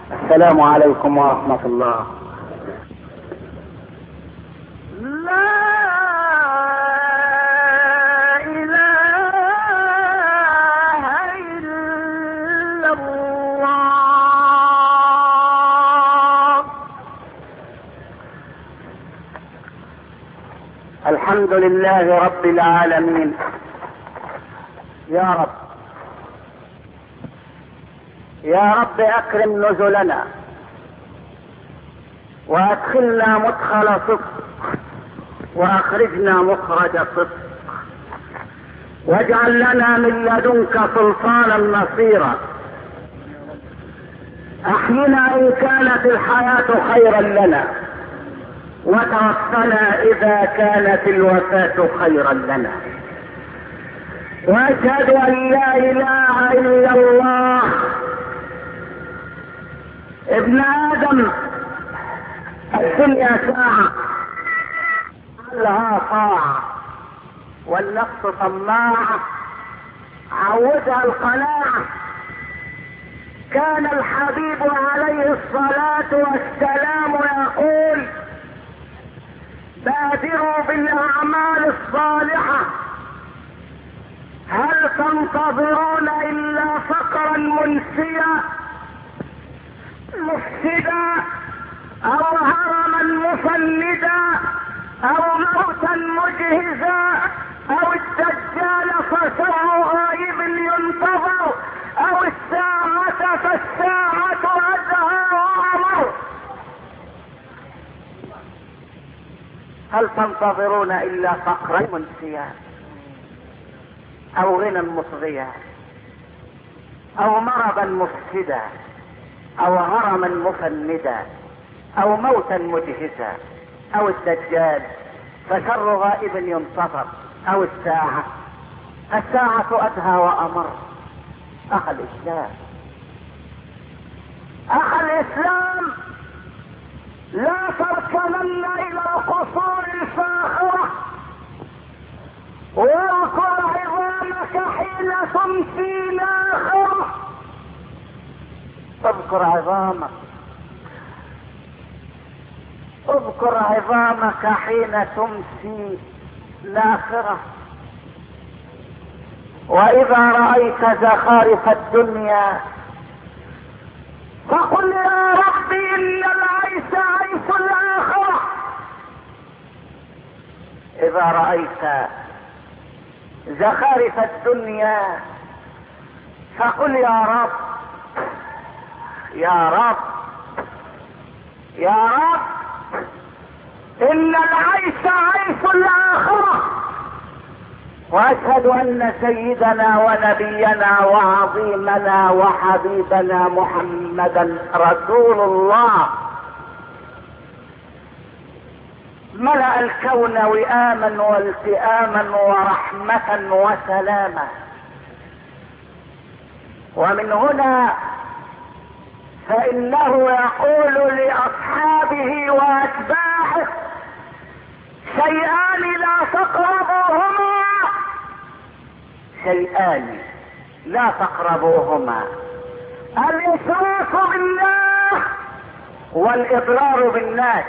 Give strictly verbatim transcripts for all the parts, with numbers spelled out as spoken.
السلام عليكم ورحمة الله. لا إله إلا الله. الحمد لله رب العالمين. يا رب يا رب اكرم نزلنا وادخلنا مدخل صدق واخرجنا مخرج صدق، واجعل لنا من لدنك سلطانا نصيرا. احينا ان كانت الحياة خيرا لنا، وتوفنا اذا كانت الوفاة خيرا لنا. واشهد ان لا اله الا الله. ابن ادم الدنيا ساعة لها طاعة، والنفس طماعة عودها القناعة. كان الحبيب عليه الصلاة والسلام يقول: بادروا بالاعمال الصالحة، هل تنتظرون الا فقرا منسيا مفسدا او هرما مفندا او موتا مجهزا او الدجال فسر غائب ينتظر او الساعة فالساعة ادهى وامر. هل تنتظرون الا فقرا منسيا او غنى مطغيا او مرضا مفسدا او هرما مفندا او موتا مجهزا او الدجال فشر غائب ينتظر او الساعة الساعة ادهى وامر. اخ الاسلام اخ الاسلام لا تركنن الى القصور الفاخرة، واذكر عظامك حين تمسي ناخرة. اذكر عظامك اذكر عظامك حين تمسي ناخرة. واذا رأيت زخارف الدنيا فقل يا ربي ان العيش عيش الاخرة. اذا رأيت زخارف الدنيا فقل يا رب يا رب يا رب ان العيش عيش الاخرة. واشهد ان سيدنا ونبينا وعظيمنا وحبيبنا محمدا رسول الله ملأ الكون وئاما والتئاما ورحمة وسلاما. ومن هنا فإنه يقول لأصحابه وأتباعه: شيئان لا تقربوهما شيئان لا تقربوهما الإشراك بالله والإضرار بالناس.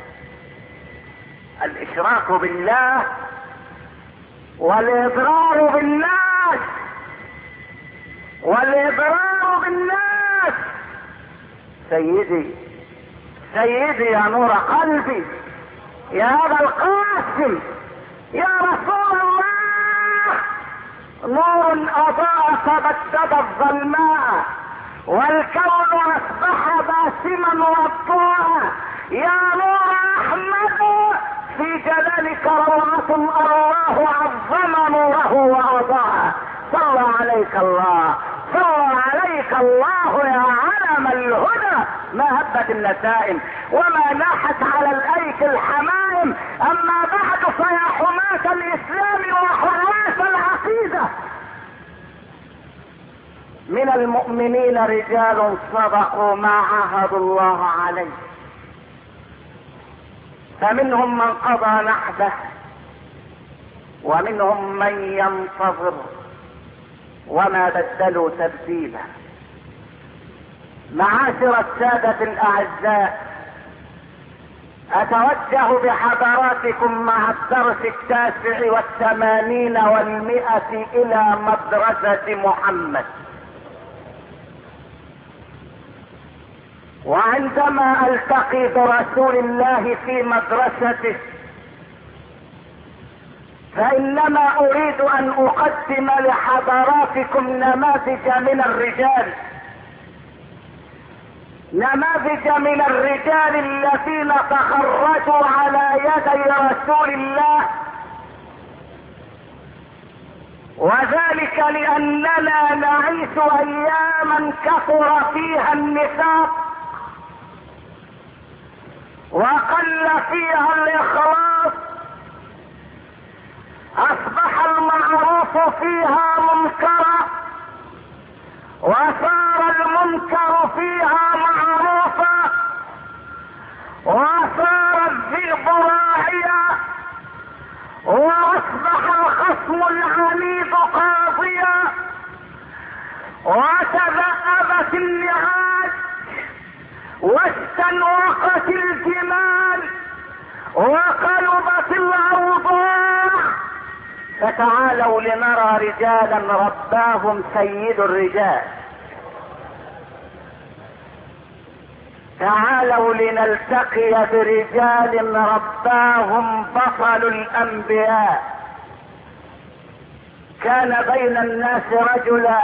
الإشراك بالله والإضرار بالناس والإضرار بالناس. سيدي سيدي يا نور قلبي، يا أبا القاسم، يا رسول الله، نور أضاء فبدد الظلماء والكون أصبح باسما وضوءا. يا نور أحمد، في جلالك روعة الله عظم نوره وأضاء. صلى عليك الله صلى عليك الله يا علم الهدى. ما هبت النسائم وما ناحت على الايك الحمائم. اما بعد فيا حماة الاسلام وحراس العقيدة، من المؤمنين رجال صدقوا ما عاهدوا الله عليه، فمنهم من قضى نحبه ومنهم من ينتظر وما بدلوا تبديلا. معاشر السادة الأعزاء، أتوجه بحضراتكم مع الدرس التاسع والثمانين والمئة إلى مدرسة محمد. وعندما ألتقي برسول الله في مدرسته فإنما أريد أن أقدم لحضراتكم نماذج من الرجال، نماذج من الرجال الذين تخرجوا على يدي رسول الله، وذلك لأننا نعيش أياما كثر فيها النفاق وقل فيها الإخلاص، أصبح المعروف فيها منكرا وصار المنكر فيها معروفا، وصار الذئب راعيا، واصبح الخصم العنيد قاضيا، وتذأبت النعاج واستنوقت الجمال وقلبت الاوضاع. فتعالوا لنرى رجالا رباهم سيد الرجال، تعالوا لنلتقي برجال رباهم بطل الانبياء. كان بين الناس رجلا،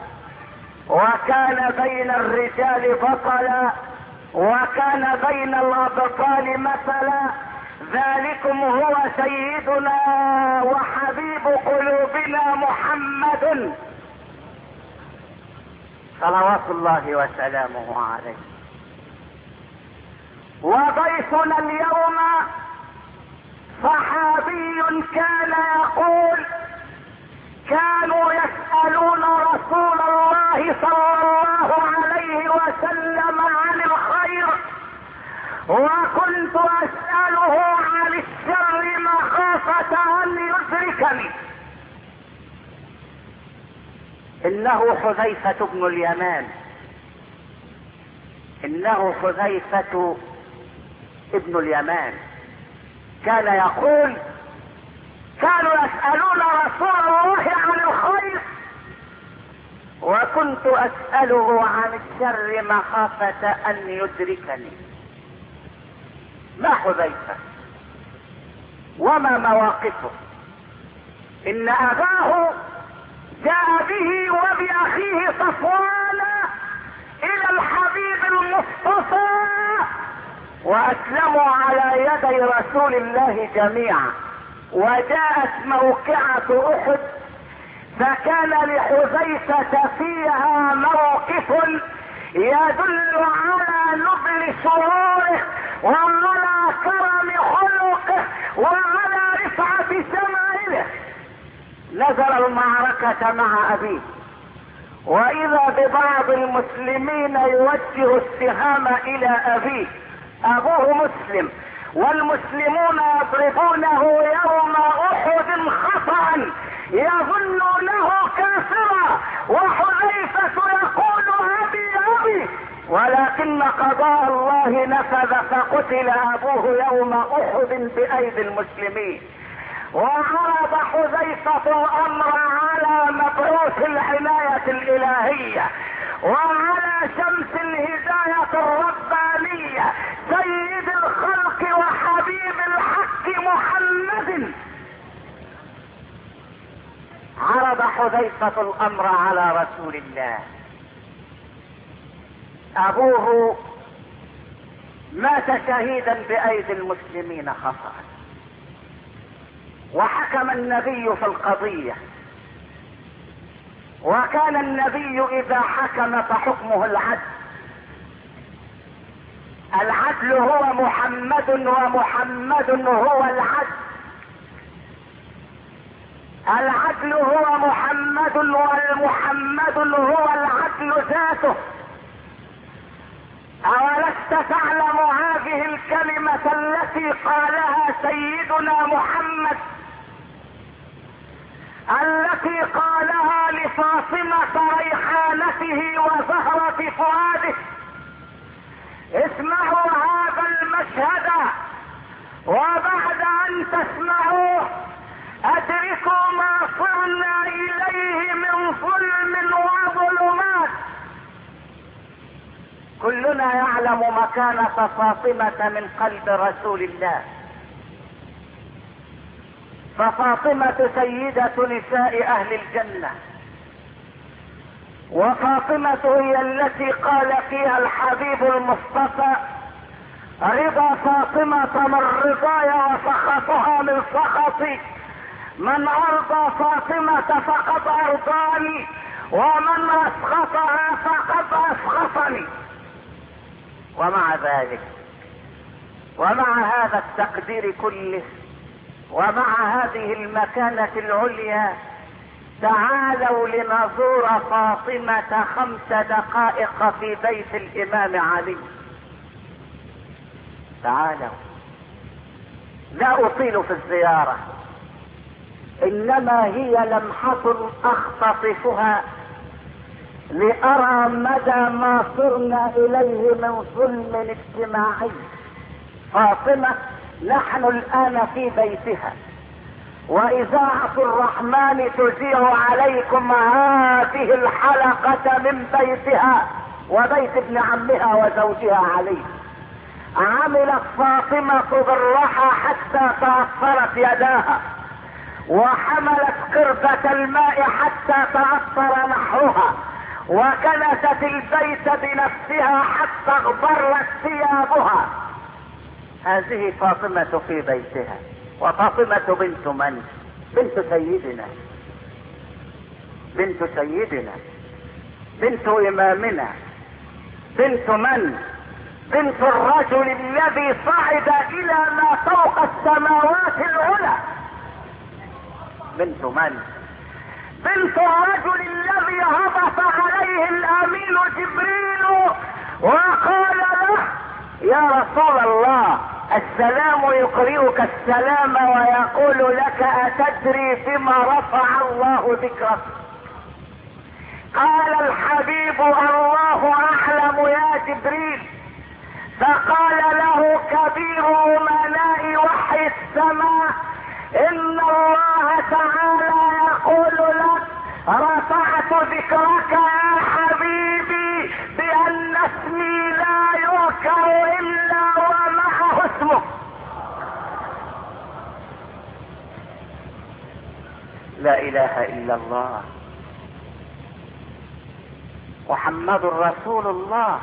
وكان بين الرجال بطلا، وكان بين الابطال مثلا. ذلكم هو سيدنا وحبيب قلوبنا محمد صلوات الله وسلامه عليه. وضيفنا اليوم صحابي كان يقول: كانوا يسألون رسول الله صلى الله عليه وسلم عن الخير، وكنت أسأله عن الشر مخافة أن يدركني. إنه حذيفة بن اليمان، إنه حذيفة ابن اليمان. كان يقول: كانوا يسألون رسول الله عن الخير، وكنت أسأله عن الشر مخافة أن يدركني. ما حذيفة وما مواقفه؟ إن أباه جاء به وبأخيه صفوان إلى الحبيب المصطفى، وأسلموا على يدي رسول الله جميعا. وجاءت موقعة أحد، فكان لحذيفة فيها موقف يدل على نبل شعوره وعلى كرم خلقه وعلى رفعة شمائله. نزل المعركة مع أبيه، وإذا ببعض المسلمين يوجه السهام إلى أبيه. أبوه مسلم والمسلمون يضربونه يوم أحد خطأ يظنونه كافرا، وحذيفة يقول: أبي أبي، ولكن قضاء الله نفذ فقتل أبوه يوم أحد بأيدي المسلمين. وعرض حذيفة الأمر على مبعوث العناية الإلهية وعلى شمس الهداية الربانية سيد الخلق وحبيب الحق محمد. عرض حذيفة الأمر على رسول الله. أبوه مات شهيدا بأيدي المسلمين خطأ، وحكم النبي في القضية، وكان النبي إذا حكم فحكمه العدل. العدل هو محمد، ومحمد هو العدل. العدل هو محمد، والمحمد هو العدل ذاته. أولست تعلم هذه الكلمة التي قالها سيدنا محمد، التي قالها لفاطمة ريحانته وزهرة فؤاده؟ اسمعوا هذا المشهد، وبعد ان تسمعوه ادركوا ما صرنا اليه من ظلم وظلمات. كلنا يعلم مكانة فاطمة من قلب رسول الله، ففاطمة سيدة نساء اهل الجنة، وفاطمة هي التي قال فيها الحبيب المصطفى: رضا فاطمة من رضاي وسخطها من سخطي، من ارضى فاطمة فقد ارضاني، ومن اسخطها فقد اسخطني. ومع ذلك، ومع هذا التقدير كله، ومع هذه المكانة العليا، تعالوا لنزور فاطمة خمس دقائق في بيت الامام علي. تعالوا، لا اطيل في الزيارة، انما هي لمحة اختطفها لارى مدى ما صرنا اليه من ظلم اجتماعي. فاطمة نحن الان في بيتها، واذاعة الرحمن تذيع عليكم هذه الحلقة من بيتها وبيت ابن عمها وزوجها علي. عملت فاطمة بالرحى حتى تعطرت يداها، وحملت قربة الماء حتى تعطر نحرها، وكنست البيت بنفسها حتى اغبرت ثيابها. هذه فاطمة في بيتها. وفاطمة بنت من؟ بنت سيدنا، بنت سيدنا، بنت امامنا. بنت من؟ بنت الرجل الذي صعد الى ما فوق السماوات العلى. بنت من؟ بنت الرجل الذي هبط عليه الامين جبريل وقال له: يا رسول الله، السلام يقرئك السلام ويقول لك: اتدري بما رفع الله ذكرك؟ قال الحبيب: الله اعلم يا جبريل. فقال له كبير امناء وحي السماء: ان الله تعالى يقول لك: رفعت ذكرك يا حبيبي بان اسمي لا يذكر الا ومعه اسمه. لا اله الا الله، محمد رسول الله.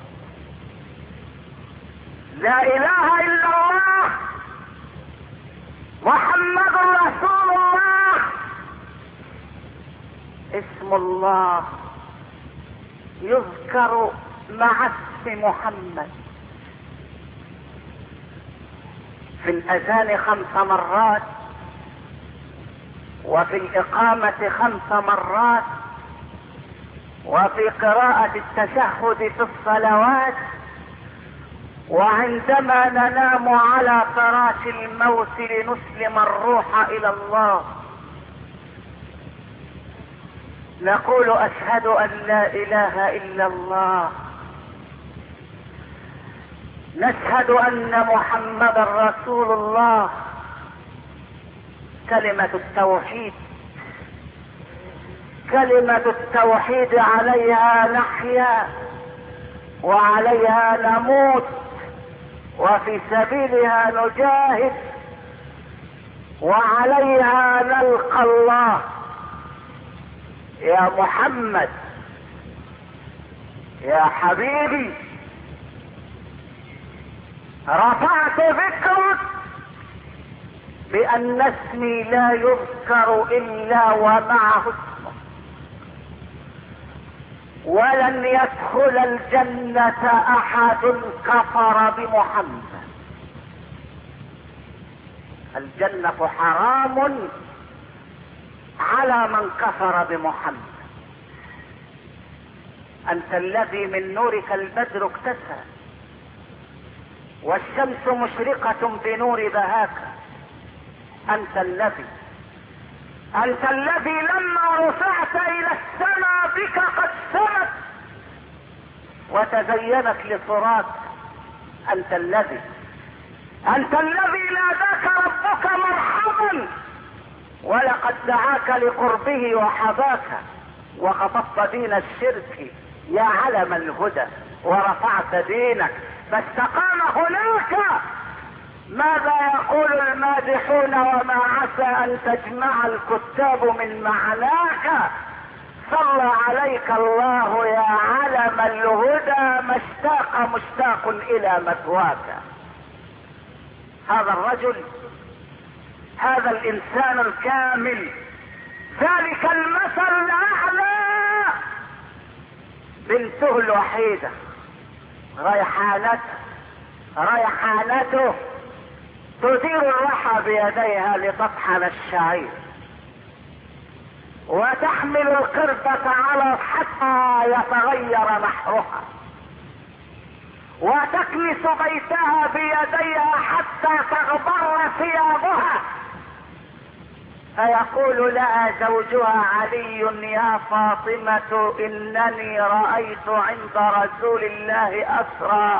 لا اله الا الله، محمد رسول الله. اسم الله يذكر مع اسم محمد في الاذان خمس مرات، وفي الاقامة خمس مرات، وفي قراءة التشهد في الصلوات، وعندما ننام على فراش الموت لنسلم الروح الى الله نقول: اشهد ان لا اله الا الله. نشهد ان محمدا رسول الله. كلمة التوحيد، كلمة التوحيد عليها نحيا وعليها نموت وفي سبيلها نجاهد وعليها نلقى الله. يا محمد، يا حبيبي، رفعت ذكرك بأن اسمي لا يذكر إلا ومعه اسمه، ولن يدخل الجنة أحد كفر بمحمد. الجنة حرام على من كفر بمحمد. أنت الذي من نورك البدر اكتسى، والشمس مشرقة بنور بهاك. أنت الذي أنت الذي لما رفعت إلى السماء بك قد سمت وتزينت لصراط انت الذي انت الذي ناداك ربك مرحبا، ولقد دعاك لقربه وحباك، وخطبت دين الشرك يا علم الهدى، ورفعت دينك فاستقام هناك. ماذا يقول المادحون وما عسى ان تجمع الكتاب من معناك؟ صلى عليك الله يا علم الهدى، ما اشتاق مشتاق الى مثواك. هذا الرجل، هذا الانسان الكامل، ذلك المثل الاعلى، بنته الوحيدة ريحانته ريحانته تدير الرحى بيديها لتطحن الشعير، وتحمل القربة على حتى يتغير نحرها، وتكنس بيتها بيديها حتى تغبر ثيابها. فيقول لها زوجها علي يا فاطمة انني رأيت عند رسول الله اسرى،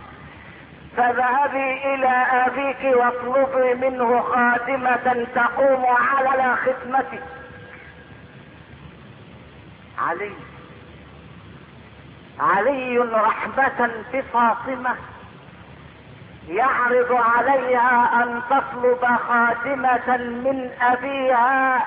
فذهبي الى ابيك واطلبي منه خادمة تقوم على خدمتك. علي علي رحمة بفاطمة يعرض عليها ان تطلب خادمة من ابيها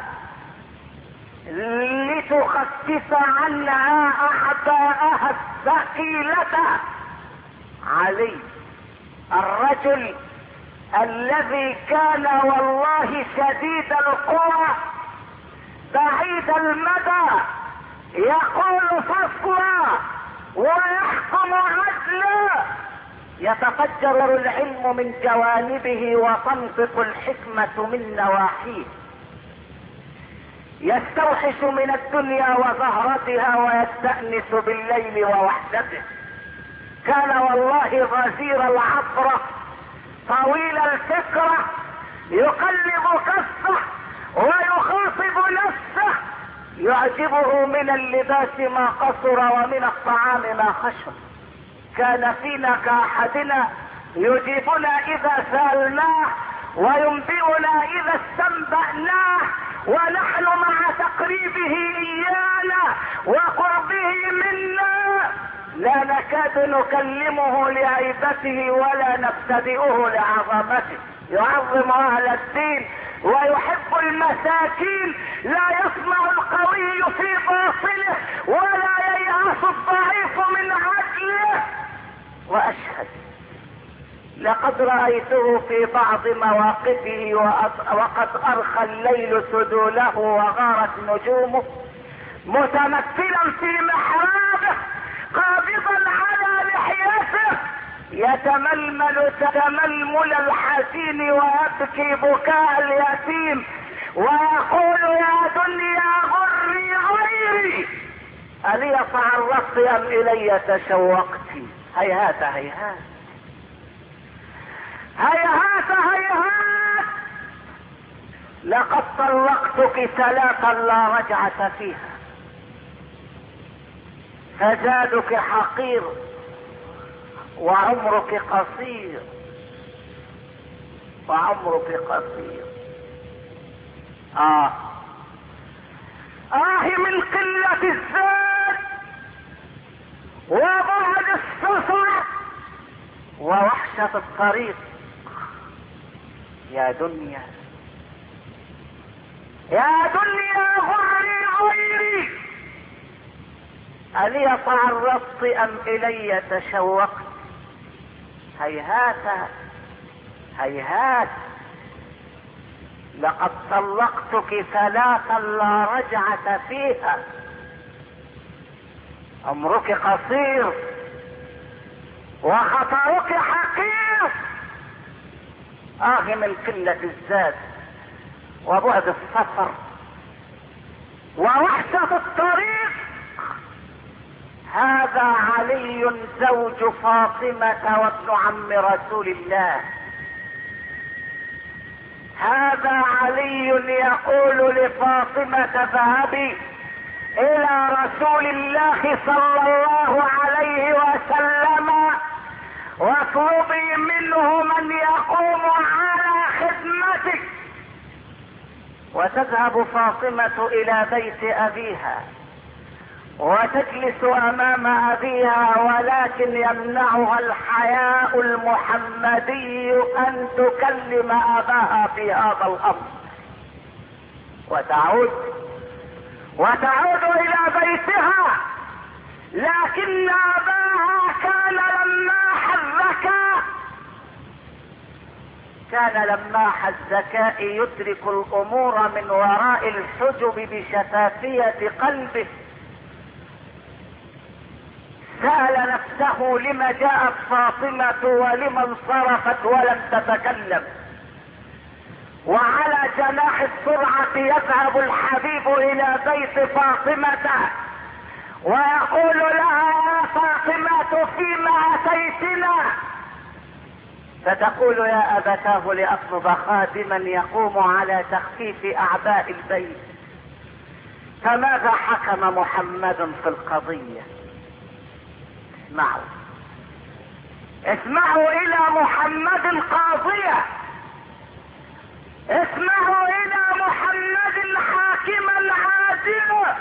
لتخفف عنها اعباءها الثقيلة. علي الرجل الذي كان والله شديد القوى بعيد المدى، يقول فصلا ويحكم عدلا، يتفجر العلم من جوانبه وتنطق الحكمة من نواحيه، يستوحش من الدنيا وزهرتها ويستأنس بالليل ووحدته. كان والله غزير العطرة طويل الفكرة، يقلب كفه ويخاطب نفسه، يعجبه من اللباس ما قصر ومن الطعام ما خشن. كان فينا كأحدنا يجيبنا اذا سألناه وينبئنا اذا استنبأناه، ونحن مع تقريبه ايانا وقربه منا لا نكاد نكلمه لهيبته ولا نبتدئه لعظمته. يعظم اهل الدين ويحب المساكين، لا يسمع القوي في باطله ولا ييأس الضعيف من عدله. واشهد لقد رأيته في بعض مواقفه وقد ارخى الليل سدوله وغارت نجومه، متمثلا في محرابه قابضا على لحيته، يتململ تململ الحزين ويبكي بكاء اليتيم، ويقول يا دنيا غري غيري ألي تعرضت أم إلي تشوقت؟ هيهات هيهات هيهات هيهات، لقد طلقتك ثلاثا لا رجعة فيها، فزادك حقير وعمرك قصير وعمرك قصير. آه آه من قلة الزاد وبعد السفر ووحشة الطريق. يا دنيا يا دنيا غري غيري ألي تعرضت أم إلي تشوقت؟ هيهات هيهات، لقد طلقتك ثلاثا لا رجعة فيها، عمرك قصير وخطرك حقير. آه من قلة الزاد وبعد السفر ووحشة الطريق. هذا علي زوج فاطمة وابن عم رسول الله، هذا علي يقول لفاطمة اذهبي الى رسول الله صلى الله عليه وسلم واطلبي منه من يقوم على خدمتك. وتذهب فاطمة الى بيت ابيها وتجلس امام ابيها، ولكن يمنعها الحياء المحمدي ان تكلم اباها في هذا الامر. وتعود وتعود الى بيتها، لكن اباها كان لماح الذكاء كان لماح الذكاء يدرك الامور من وراء الحجب بشفافية قلبه. سأل نفسه لما جاءت فاطمة ولما انصرفت ولم تتكلم. وعلى جناح السرعة يذهب الحبيب الى بيت فاطمة ويقول لها: يا فاطمة فيما اتيتنا؟ فتقول: يا ابتاه لاطلب خادما يقوم على تخفيف اعباء البيت. فماذا حكم محمد في القضية؟ اسمعوا اسمعوا الى محمد قاضية، اسمعوا الى محمد حاكما عادلا.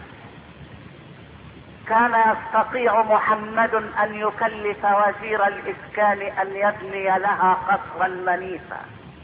كان يستطيع محمد ان يكلف وزير الاسكان ان يبني لها قصرا منيفا،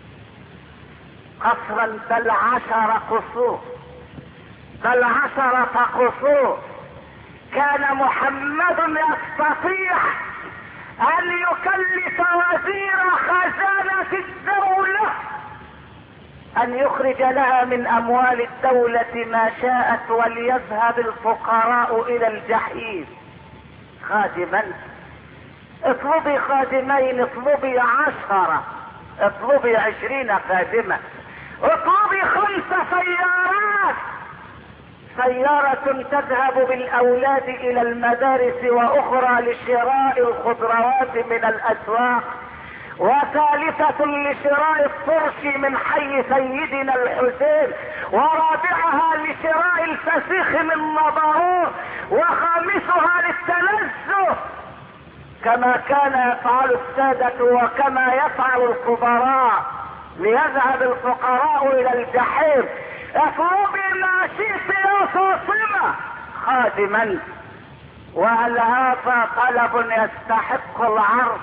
قصرا بل عشر قصور بل عشرة قصور. كان محمد يستطيع ان يكلف وزير خزانة الدولة ان يخرج لها من اموال الدولة ما شاءت، وليذهب الفقراء الى الجحيم. خادما، اطلبي خادمين، اطلبي عشرة، اطلبي عشرين خادمة، اطلبي خمس سيارات، سيارة تذهب بالاولاد الى المدارس، واخرى لشراء الخضروات من الاسواق، وثالثة لشراء الفرش من حي سيدنا الحسين، ورابعها لشراء الفسيخ من مضارور، وخامسها للتنزه كما كان يفعل السادة وكما يفعل الكبراء، ليذهب الفقراء الى الجحيم. اطلبي ما شئت يا فاطمة خادما. وهل هذا طلب يستحق العرض؟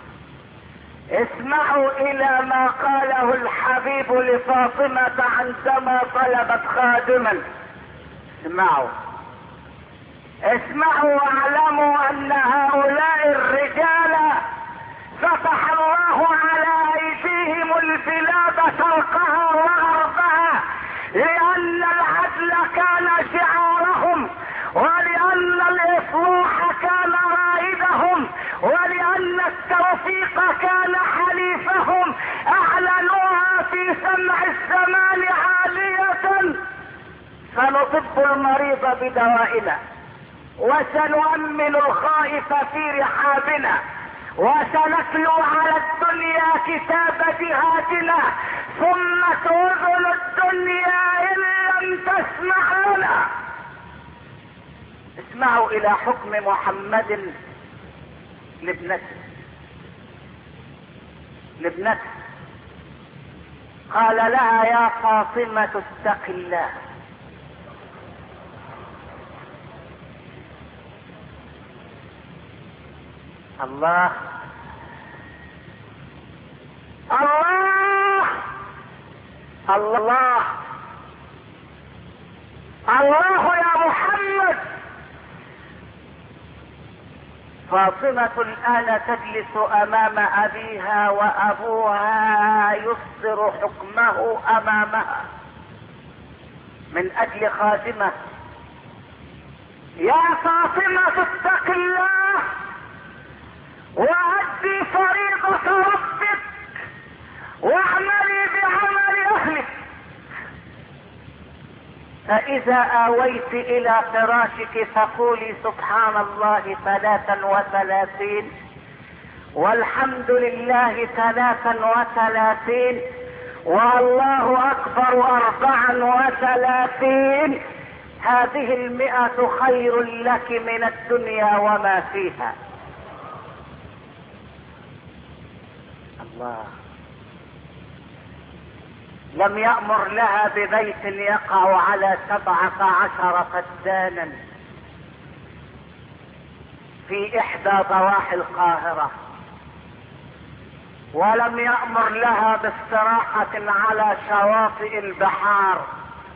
اسمعوا الى ما قاله الحبيب لفاطمة عندما طلبت خادما. اسمعوا اسمعوا واعلموا ان هؤلاء الرجال فتح الله على ايديهم البلاد شرقها وغربها، لان العدل كان شعارهم، ولان الاصلاح كان رائدهم، ولان التوفيق كان حليفهم. اعلنوها في سمع الزمان عالية: سنطب المريض بدوائنا، وسنؤمن الخائف في رحابنا، وسنتلو على الدنيا كتاب جهادنا، ثم تؤذن الدنيا ان لم تسمع لنا. اسمعوا الى حكم محمد لابنته لابنته قال لها: يا فاطمة اتق الله. الله الله الله الله يا محمد. فاطمة الآن تجلس أمام أبيها، وأبوها يصدر حكمه أمامها من أجل خادمة. يا فاطمة اتق الله وأدي فريضة ربك، واعملي بعمل أهلك. فإذا آويت إلى فراشك فقولي سبحان الله ثلاثا وثلاثين، والحمد لله ثلاثا وثلاثين، والله أكبر أربعا وثلاثين. هذه المئة خير لك من الدنيا وما فيها. الله. لم يأمر لها ببيت يقع على سبعة عشر فدانا في احدى ضواحي القاهرة، ولم يأمر لها باستراحة على شواطئ البحار،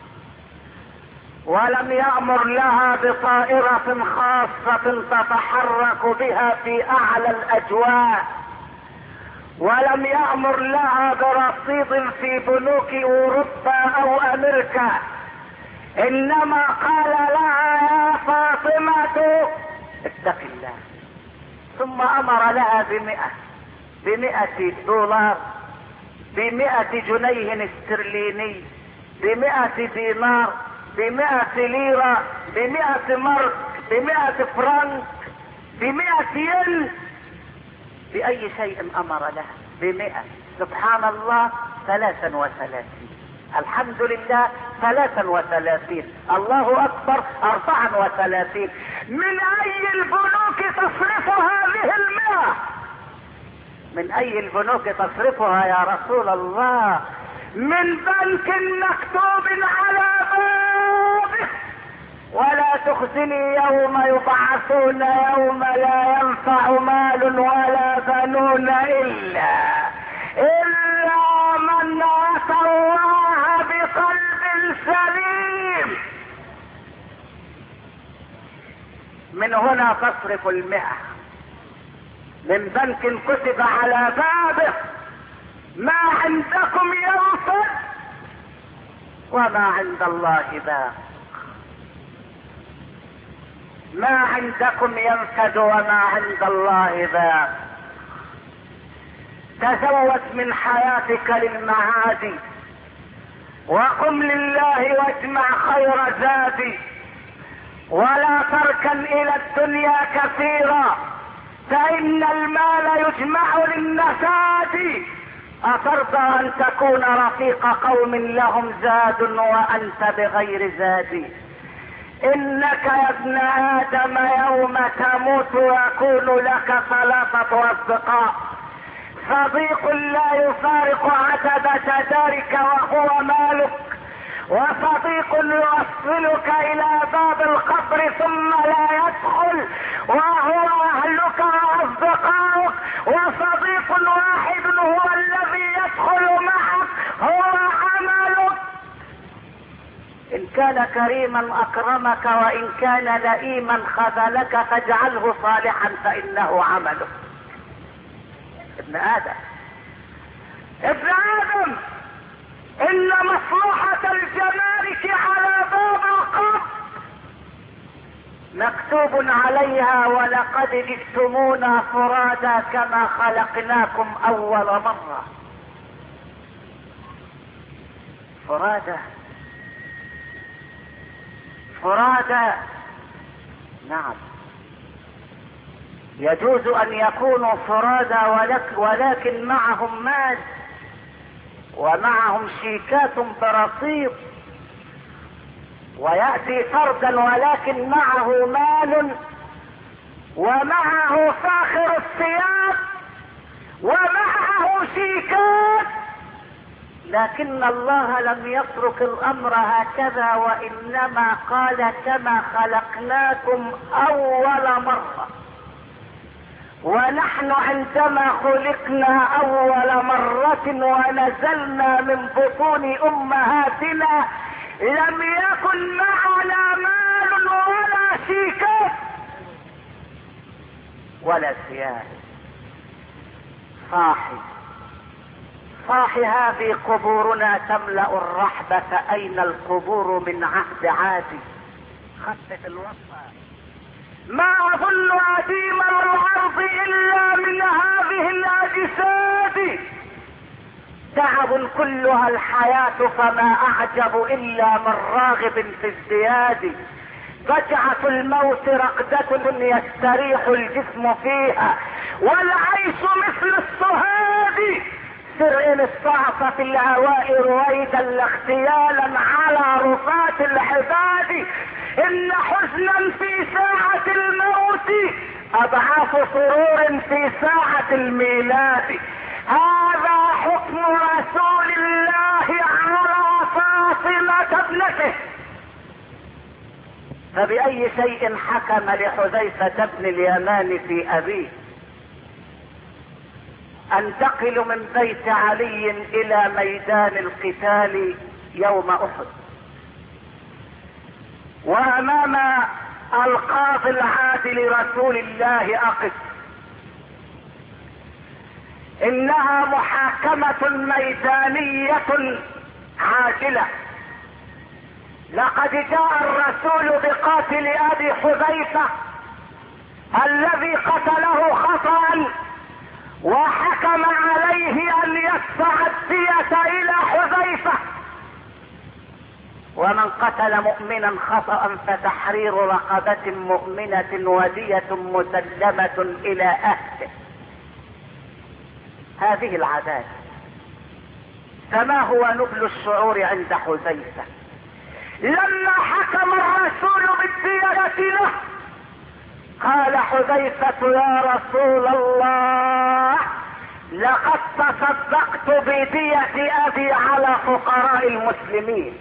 ولم يأمر لها بطائرة خاصة تتحرك بها في اعلى الاجواء، ولم يأمر لها برصيد في بنوك اوروبا او امريكا، انما قال لها يا فاطمة اتق الله، ثم امر لها بمئة بمئة دولار، بمئة جنيه استرليني، بمئة دينار، بمئة ليرة، بمئة مرك، بمئة فرنك، بمئة ين، بأي شيء أمر لها بمئة. سبحان الله، ثلاثا وثلاثين. الحمد لله، ثلاثا وثلاثين. الله أكبر، أربعا وثلاثين. من أي البنوك تصرف هذه المئة؟ من أي البنوك تصرفها يا رسول الله؟ من بنك مكتوب على بابه ولا تخزني يوم يبعثون يوم لا ينفع مال ولا بنون إلا إلا من أتى الله بقلب سليم. من هنا تصرف المئة من بنك كتب على بابه ما عندكم ينفد وما عند الله باق. ما عندكم ينفد وما عند الله باق. تزود من حياتك للمعاد وقم لله واجمع خير زادي، ولا تركن الى الدنيا كثيرا فان المال يجمع للنفاد. أترضى أن تكون رفيق قوم لهم زاد وأنت بغير زاد؟ إنك يا ابن آدم يوم تموت يكون لك ثلاثة أصدقاء: صديق لا يفارق عتبة دارك وهو مالك، وصديق يوصلك إلى باب القبر ثم لا يدخل وهو أهلك وأصدقائك، وصديق واحد هو الذي يدخل معك هو عملك. إن كان كريما أكرمك وإن كان لئيما خذلك فاجعله صالحا فإنه عملك. ابن آدم ابن آدم إن مصلحة الجمارك على باب القبر مكتوب عليها: ولقد جئتمونا فرادا كما خلقناكم أول مرة. فرادا فرادا نعم، يجوز أن يكونوا فرادا ولكن معهم مال ومعهم شيكات برصيد، ويأتي فردا ولكن معه مال ومعه فاخر الثياب ومعه شيكات، لكن الله لم يترك الامر هكذا وانما قال: كما خلقناكم اول مرة. ونحن عندما خلقنا اول مرة ونزلنا من بطون امهاتنا لم يكن معنا مال ولا شيكات ولا ثياب. صاحي صاحي هذه قبورنا تملأ الرحبة، اين القبور من عهد عادي؟ خفف الوصفة. ما اظن عديم الارض الا من هذه الاجساد، تعب كلها الحياة فما اعجب الا من راغب في ازدياد. فجعة الموت رقدة يستريح الجسم فيها، والعيش مثل الصهاد. سر ان استعصى في الهواء رويدا لاغتيالا على رفاة العباد. ان حزنا في ساعة الموت اضعاف سرور في ساعة الميلاد. هذا حكم رسول الله على فاطمة ابنته. فبأي شيء حكم لحذيفة بن اليمان في أبيه؟ انتقل من بيت علي الى ميدان القتال يوم احد، وامام القاضي العادل رسول الله اقف. انها محاكمة ميدانية عاجلة. لقد جاء الرسول بقاتل ابي حذيفة الذي قتله خطأ، وحكم عليه ان يدفع الدية الى حذيفة. ومن قتل مؤمنا خطأ فتحرير رقبة مؤمنة ودية مسلمة الى اهله. هذه العادات. فما هو نبل الشعور عند حذيفة لما حكم الرسول بالدية له؟ قال حذيفة: يا رسول الله، لقد تصدقت بدية ابي على فقراء المسلمين.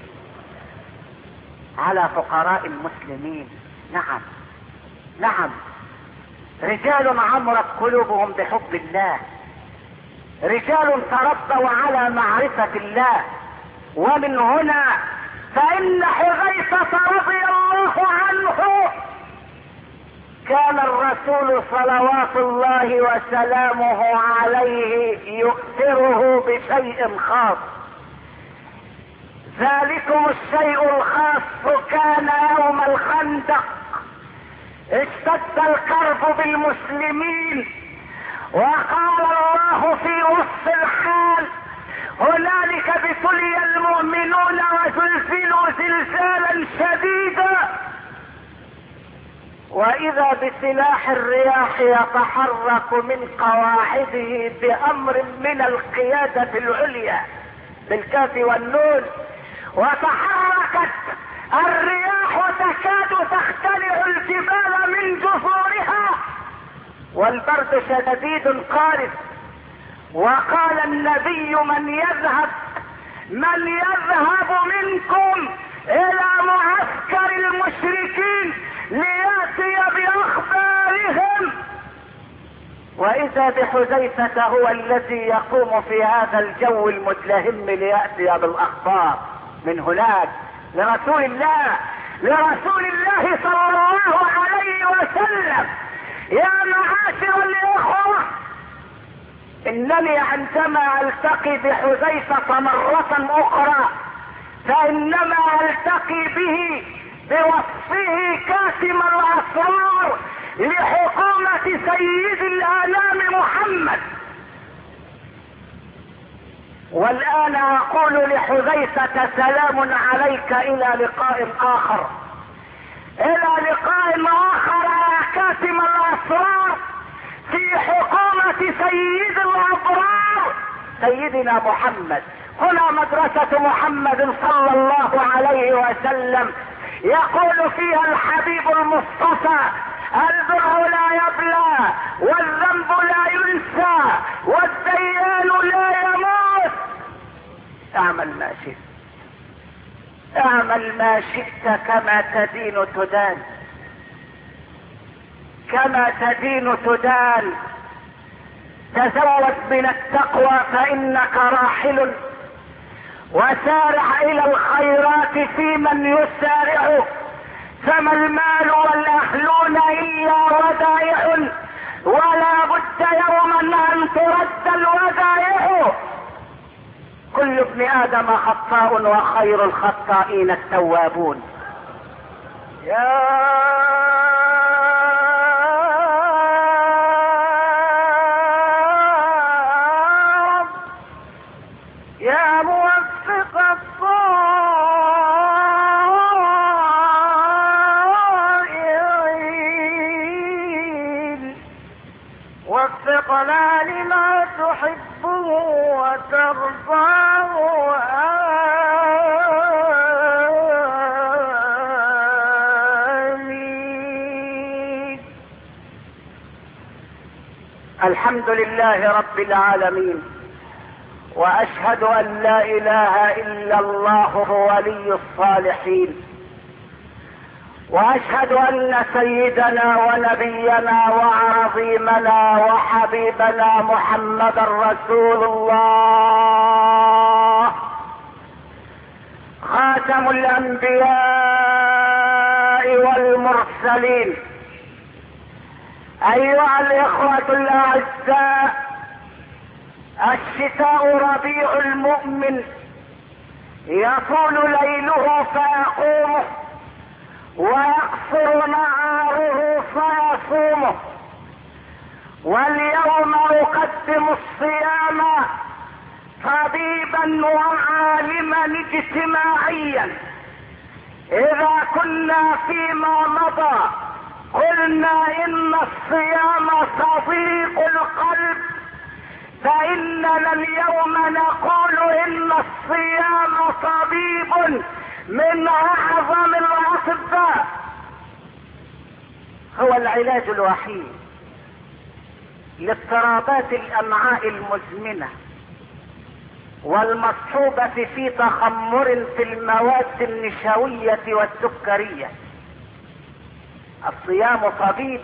على فقراء المسلمين. نعم نعم، رجال عمرت قلوبهم بحب الله، رجال تربوا على معرفة الله. ومن هنا فإن حذيفة رضي الله عنه كان الرسول صلوات الله وسلامه عليه يؤثره بشيء خاص. ذلكم الشيء الخاص كان يوم الخندق. اشتد الكرب بالمسلمين، وقال الله في وصف الحال: هنالك ابتلي المؤمنون وزلزلوا زلزالا شديدا. واذا بسلاح الرياح يتحرك من قواعده بامر من القيادة العليا بالكاف والنون. وتحركت الرياح تكاد تختلع الجبال من جذورها، والبرد شديد قارس. وقال النبي: من يذهب من يذهب منكم الى معسكر المشركين لياتي باخبارهم. واذا بحذيفة هو الذي يقوم في هذا الجو المدلهم لياتي بالاخبار من هناك لرسول الله لرسول الله صلى الله عليه وسلم. يا معاشر الاخوة، انني عندما التقي بحذيفة مرة اخرى فانما التقي به بوصفه كاتم الاسرار لحكومة سيد الانام محمد. والان اقول لحذيفة: سلام عليك، الى لقاء اخر، الى لقاء اخر يا كاتم الاسرار في حكومة سيد الابرار سيدنا محمد. هنا مدرسة محمد صلى الله عليه وسلم، يقول فيها الحبيب المصطفى: البر لا يبلى، والذنب لا ينسى، والديان لا يموت. اعمل ما شئت، اعمل ما شئت، كما تدين تدان، كما تدين تدان. تزود من التقوى فانك راحل، وسارع الى الخيرات في من يسارع. فما المال والاهلون الا ودائع، ولا بد يوما ان ترد الودائع. كل ابن ادم خطاء، وخير الخطائين التوابون. يا يا موفق الصائعين، وفقنا لما تحبه وترضاه. آمين. الحمد لله رب العالمين، واشهد ان لا اله الا الله ولي الصالحين، واشهد ان سيدنا ونبينا وعظيمنا وحبيبنا محمدا رسول الله خاتم الانبياء والمرسلين. ايها الاخوة الاعزاء، الشتاء ربيع المؤمن، يطول ليله فيقومه ويقصر نهاره فيصومه. واليوم اقدم الصيام طبيبا وعالما اجتماعيا. اذا كنا فيما مضى قلنا ان الصيام صديق القلب، فاننا اليوم نقول ان الصيام طبيب من اعظم الاطباء، هو العلاج الوحيد لاضطرابات الامعاء المزمنة والمصحوبة في تخمر في المواد النشوية والسكرية. الصيام طبيب،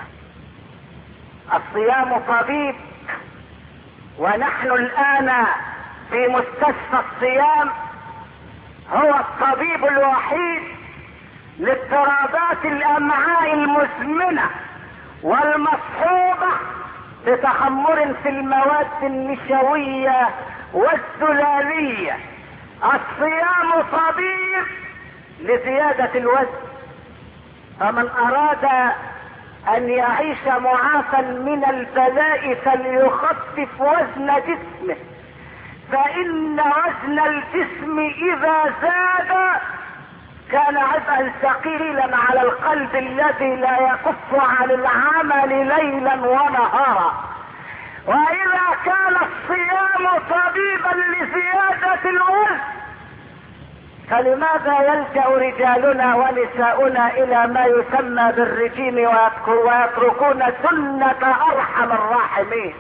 الصيام طبيب، ونحن الآن في مستشفى الصيام، هو الطبيب الوحيد لاضطرابات الأمعاء المزمنة والمصحوبة بتخمر في المواد النشوية والزلالية. الصيام طبيب لزيادة الوزن، فمن أراد أن يعيش معافى من البلاء فليخفف وزن جسمه، فإن وزن الجسم إذا زاد كان عبئا ثقيلا على القلب الذي لا يكف عن العمل ليلا ونهارا. وإذا كان الصيام طبيبا لزيادة الوزن، فلماذا يلجأ رجالنا ونساؤنا إلى ما يسمى بالرجيم ويتركون سنة أرحم الراحمين؟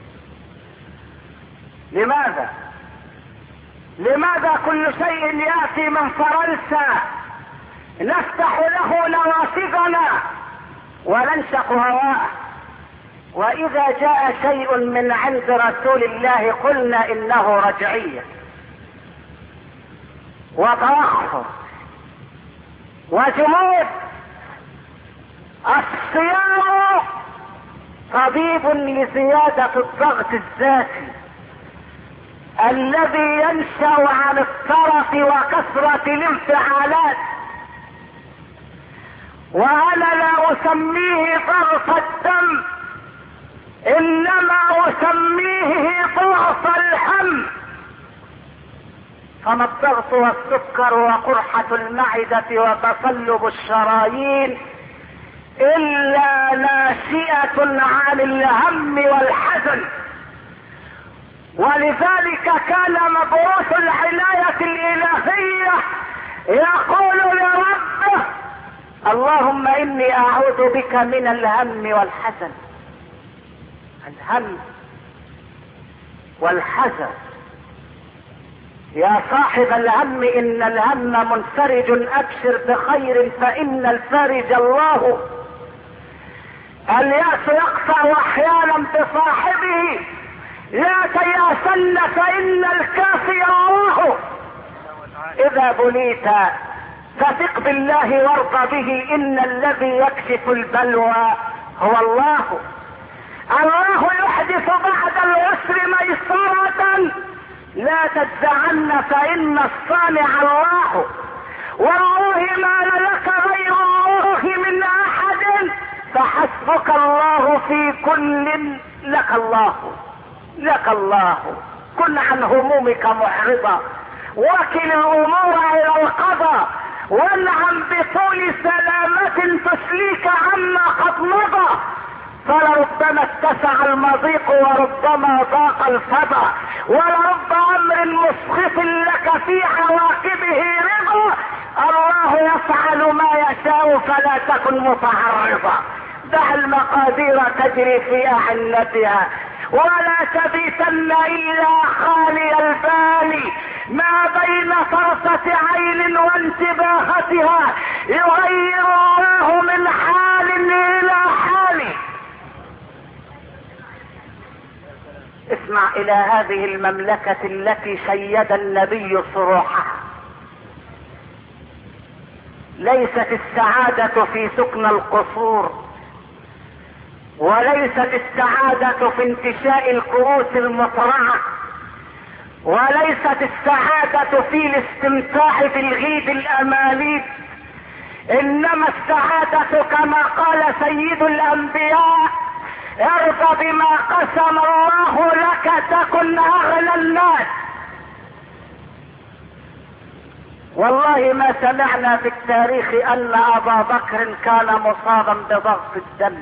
لماذا؟ لماذا كل شيء يأتي من فرنسا نفتح له نوافذنا وننشق هواءه، وإذا جاء شيء من عند رسول الله قلنا إنه رجعية وتوخر وجمود؟ الصيام طبيب لزيادة الضغط الذاتي الذي ينشأ عن الترف وكثرة الانفعالات، وانا لا اسميه ضغط الدم، انما اسميه ضغط الهم. فما الضغط والسكر وقرحة المعدة وتصلب الشرايين الا ناشئة عن الهم والحزن. ولذلك كان مبعوث العناية الالهية يقول لربه: اللهم اني اعوذ بك من الهم والحزن. الهم والحزن، يا صاحب الهم ان الهم منفرج ابشر بخير فان الفارج الله. اليأس يقطع احيانا بصاحبه، لا تيأسن فان الكافي الله. اذا بليت فثق بالله وارض به، ان الذي يكشف البلوى هو الله. الله يحدث بعد العسر ميسرة، لا تجزعن فان الصانع الله. والله ما لك غير الله من احد، فحسبك الله في كل. لك الله، لك الله. كن عن همومك معرضا، وكل الامور الى القضاء، وانعم بطول سلامة تسليك عما قد مضى. فلربما اتسع المضيق وربما ضاق الفضا، ولرب امر مسخط لك في عواقبه رضا. الله يفعل ما يشاء فلا تكن متعرضا. دع المقادير تجري في اعنتها، ولا تبيتن الا خالي البال، ما بين طرفة عين وانتباهتها يغير الله من حال الى حال. اسمع الى هذه المملكة التي شيد النبي صروحها. ليست السعادة في سكن القصور، وليست السعادة في انتشاء الكؤوس المطرعة، وليست السعادة في الاستمتاع بالغيب الاماليب، انما السعادة كما قال سيد الانبياء: ارضى بما قسم الله لك تكن اغنى الناس. والله ما سمعنا في التاريخ ان ابا بكر كان مصابا بضغط الدم،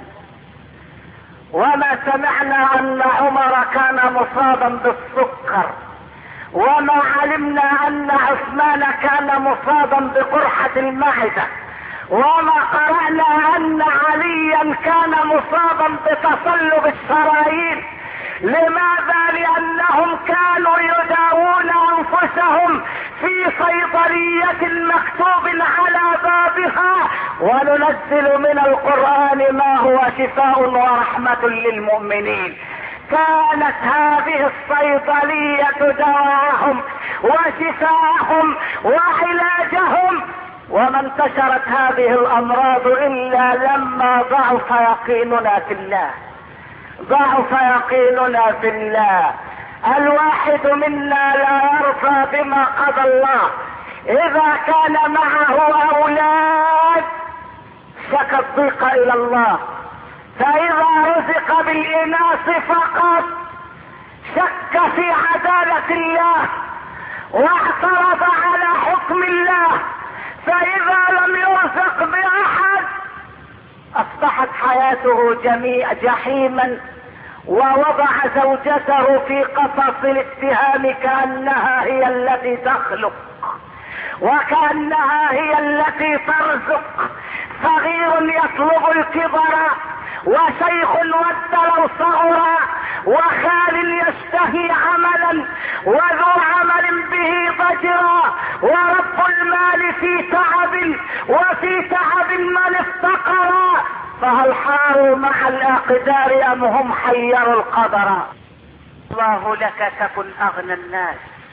وما سمعنا ان عمر كان مصابا بالسكر، وما علمنا ان عثمان كان مصابا بقرحة المعدة، وما قرأنا ان عليا كان مصابا بتصلب الشرايين. لماذا؟ لانهم كانوا يداوون انفسهم في صيدلية مكتوب على بابها: وننزل من القرآن ما هو شفاء ورحمة للمؤمنين. كانت هذه الصيدلية دواءهم وشفاءهم وعلاجهم، وما انتشرت هذه الامراض الا لما ضعف يقيننا في الله، ضعف يقيننا في الله. الواحد منا لا يرضى بما قضى الله. اذا كان معه اولاد شكى الضيق الى الله، فاذا رزق بالاناث فقط شك في عدالة الله واعترض على حكم الله، فاذا لم يرزق باحد اصبحت حياته جميع جحيما، ووضع زوجته في قفص الاتهام كأنها هي التي تخلق وكأنها هي التي ترزق. صغير يطلب الكبر، وشيخ ود صغرا، وخال يشتهي عملا، وذو عمل به ضجرا، ورب المال في تعب، وفي تعب من افتقرا. فهل حاروا مع الاقدار ام هم حيروا القدر؟ الله لك تكن اغنى الناس،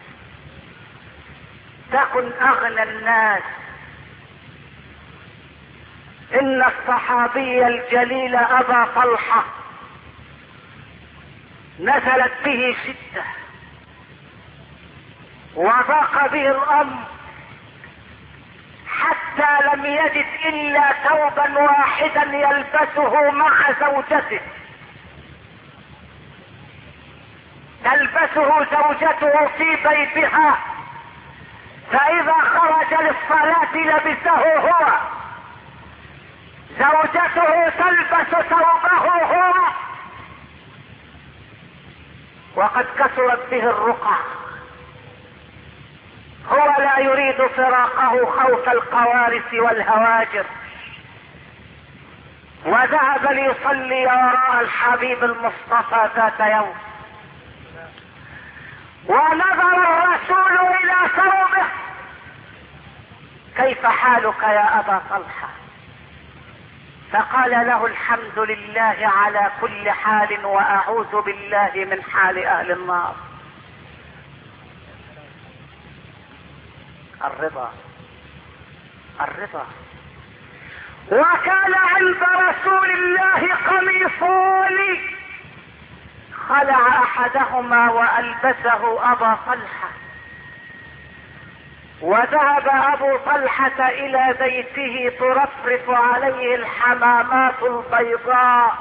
تكن اغنى الناس. ان الصحابي الجليل ابا طلحة نزلت به شدة وضاق به الامر، حتى لم يجد الا ثوبا واحدا يلبسه مع زوجته، تلبسه زوجته في بيتها، فاذا خرج للصلاة لبسه هو، زوجته تلبس ثوبه هو. وقد كثرت به الرقع، هو لا يريد فراقه خوف القوارث والهواجر، وذهب ليصلي وراء الحبيب المصطفى ذات يوم، ونظر الرسول الى ثوبه: كيف حالك يا ابا طلحة؟ فقال له: الحمد لله على كل حال، واعوذ بالله من حال اهل النار. الرضا، الرضا. وكان عند رسول الله قميصان، خلع احدهما والبسه ابا طلحة، وذهب ابو طلحة الى بيته ترفرف عليه الحمامات البيضاء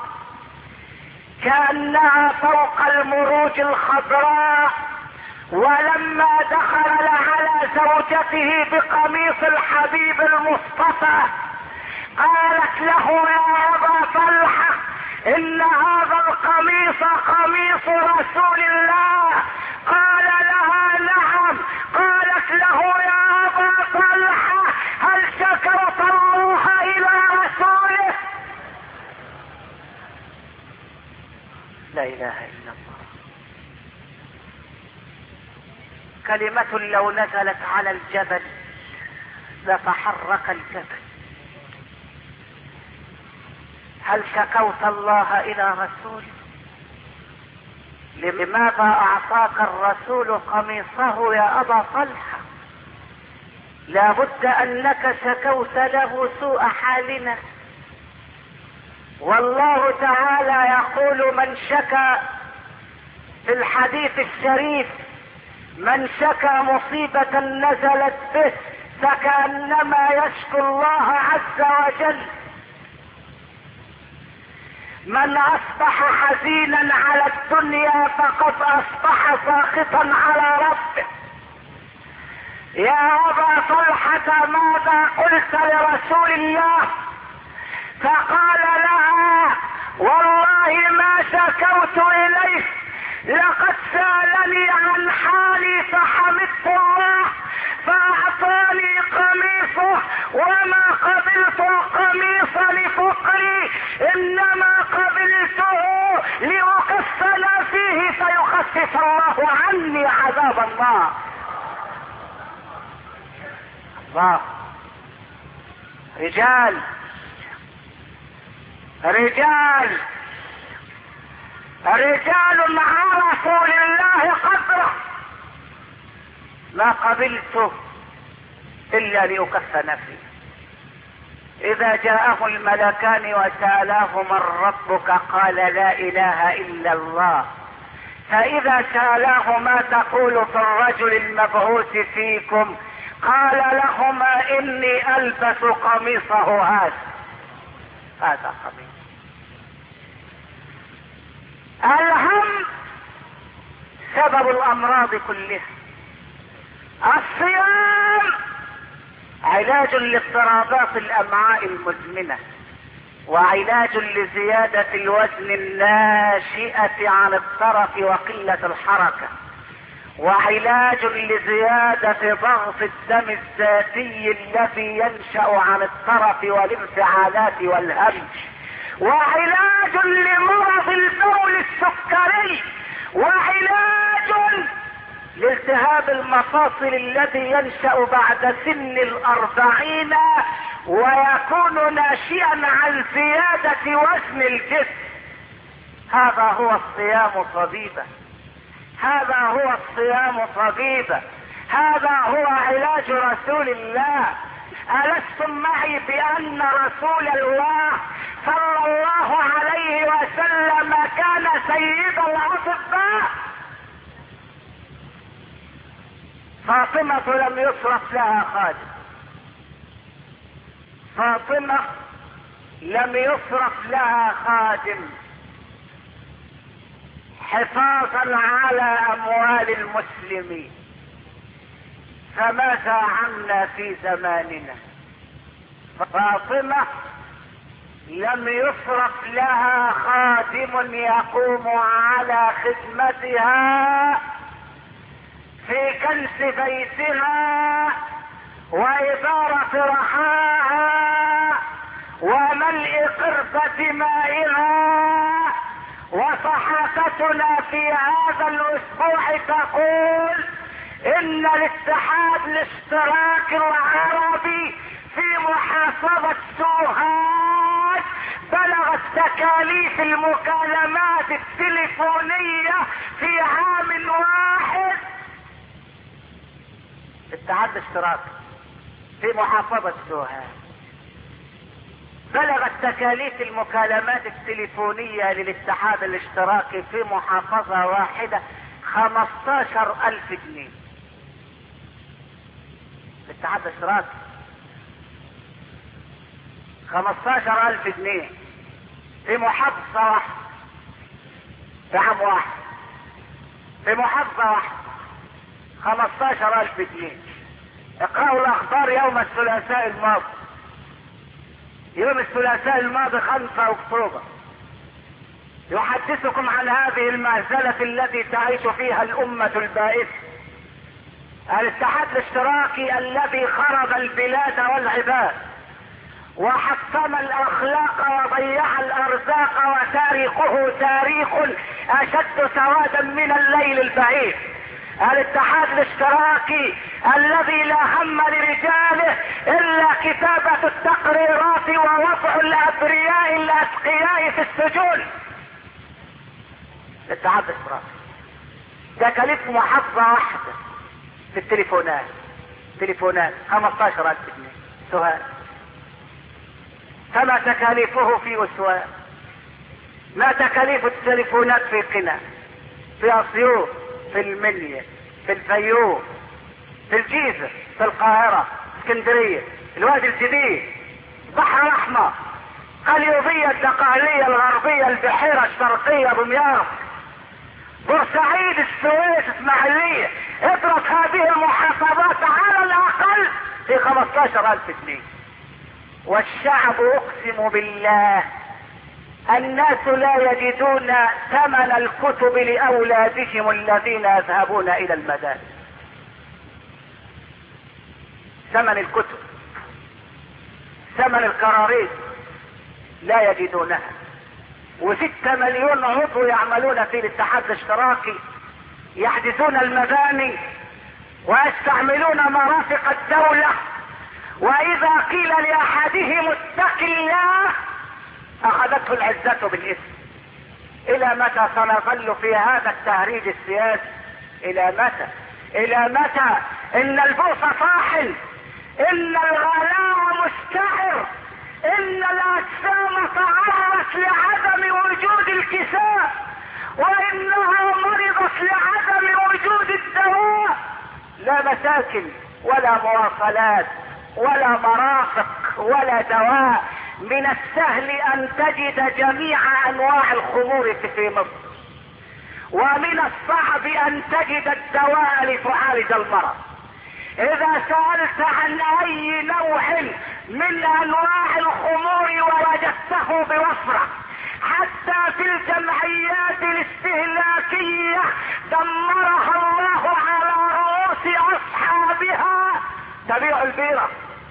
كأنها فوق المروج الخضراء. ولما دخل على زوجته بقميص الحبيب المصطفى قالت له: يا ابا طلحة، ان هذا القميص قميص رسول الله. قال لها: نعم. قالت له: يا ابا طلحة، هل شكوت الله الى رسوله؟ لا اله الا الله. كلمة لو نزلت على الجبل لتحرك الجبل. هل شكوت الله الى رسوله؟ لماذا اعطاك الرسول قميصه يا ابا طلحة؟ لابد انك شكوت له سوء حالنا. والله تعالى يقول من شكى في الحديث الشريف من شكى مصيبة نزلت به فكأنما يشكو الله عز وجل. من اصبح حزينا على الدنيا فقد اصبح ساخطا على ربه. يا ابا طلحة ماذا قلت لرسول الله؟ فقال لها والله ما شكوت اليه، لقد سألني عن حالي فحمدت الله فأعطاني قميصه، وما قبلت القميص لفقري انما قبلته لأكفن فيه فيخفف الله عني عذاب النار. الله. رجال رجال رجال عرفوا لله قدره. ما قبلته الا ليكفن فيه. اذا جاءه الملكان وسالاه من ربك قال لا اله الا الله. فاذا سالاه ما تقول في الرجل المبعوث فيكم قال لهما اني البس قميصه هذا. هذا قميص. الهم سبب الامراض كلها. الصيام علاج لاضطرابات الامعاء المزمنة، وعلاج لزيادة الوزن الناشئة عن الترف وقلة الحركة، وعلاج لزيادة ضغط الدم الذاتي الذي ينشأ عن الترف والانفعالات والهم، وعلاج لمرض البول السكري، وعلاج لالتهاب المفاصل الذي ينشأ بعد سن الأربعين ويكون ناشئا عن زيادة وزن الجسم. هذا هو الصيام طبيبا. هذا هو الصيام طبيبا. هذا هو علاج رسول الله. ألستم معي بأن رسول الله صلى الله عليه وسلم كان سيد الأطباء؟ فاطمة لم يصرف لها خادم. فاطمة لم يصرف لها خادم حفاظا على أموال المسلمين. فماذا عنا في زماننا؟ فاطمة لم يصرف لها خادم يقوم على خدمتها في كنس بيتها وإدارة رحاها وملء قربة مائها. وصحافتنا في هذا الأسبوع تقول إن الاتحاد الاشتراكي العربي في محافظة سوهاج بلغت تكاليف المكالمات التليفونية في عام واحد. الاتحاد الاشتراكي في محافظة سوهاج بلغت تكاليف المكالمات التليفونية للاتحاد الاشتراكي في محافظة واحدة خمستاشر ألف جنيه. الاتحاد الاشتراكي خمستاشر ألف جنيه في محافظة واحدة في عام واحد. في محافظة واحدة خمستاشر ألف جنيه. اقرأوا الأخبار يوم الثلاثاء الماضي. يوم الثلاثاء الماضي خمسة أكتوبر يحدثكم عن هذه المهزلة التي تعيش فيها الأمة البائسة. الاتحاد الاشتراكي الذي خرب البلاد والعباد وحطم الاخلاق وضيع الارزاق، وتاريخه تاريخ اشد سوادا من الليل البعيد. الاتحاد الاشتراكي الذي لا هم لرجاله الا كتابة التقريرات ووضع الابرياء الاتقياء في السجون. الاتحاد الاشتراكي تكاليف محافظة واحدة في التليفونات، تليفونات خمستاشر الف جنيه سؤال. فما تكاليفه في اسوان؟ ما تكاليف التليفونات في قنا، في اسيوط، في المنيا، في الفيوم، في الجيزة، في القاهرة، اسكندرية، الوادي الجديد، البحر الاحمر، القليوبية، الدقهلية، الغربية، البحيرة الشرقية، دمياط، بورسعيد، السويس، اسماعيلية. اضرب هذه المحافظات على الاقل في خمستاشر الف جنيه. والشعب اقسم بالله الناس لا يجدون ثمن الكتب لاولادهم الذين يذهبون الى المدارس. ثمن الكتب، ثمن الكراريس لا يجدونها. وستة مليون عضو يعملون في الاتحاد الاشتراكي يحدثون المباني ويستعملون مرافق الدولة، واذا قيل لاحدهم اتق الله اخذته العزة بالاسم. الى متى سنظل في هذا التهريج السياسي؟ الى متى؟ الى متى؟ ان البؤس طاحن، ان الغلاء مستعر، ان الاجسام تعرت لعدم وجود الكساء، وانها مرضت لعدم وجود الدواء. لا مساكن ولا مواصلات ولا مرافق ولا دواء. من السهل ان تجد جميع انواع الخمور في مصر، ومن الصعب ان تجد الدواء لتعالج المرض. اذا سألت عن اي نوع من انواع الخمور ووجدته بوفرة، حتى في الجمعيات الاستهلاكية دمرها الله على رؤوس اصحابها، تبيع البيرة،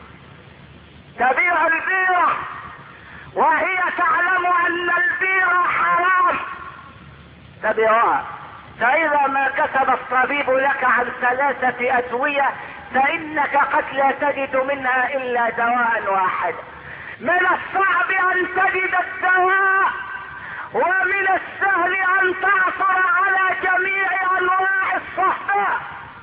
تبيع البيرة وهي تعلم ان البيرة حرام، تبيعها. فاذا ما كتب الطبيب لك عن ثلاثة ادوية فانك قد لا تجد منها الا دواء واحد. من الصعب ان تجد الدواء، ومن السهل ان تعثر على جميع انواع الصحبة.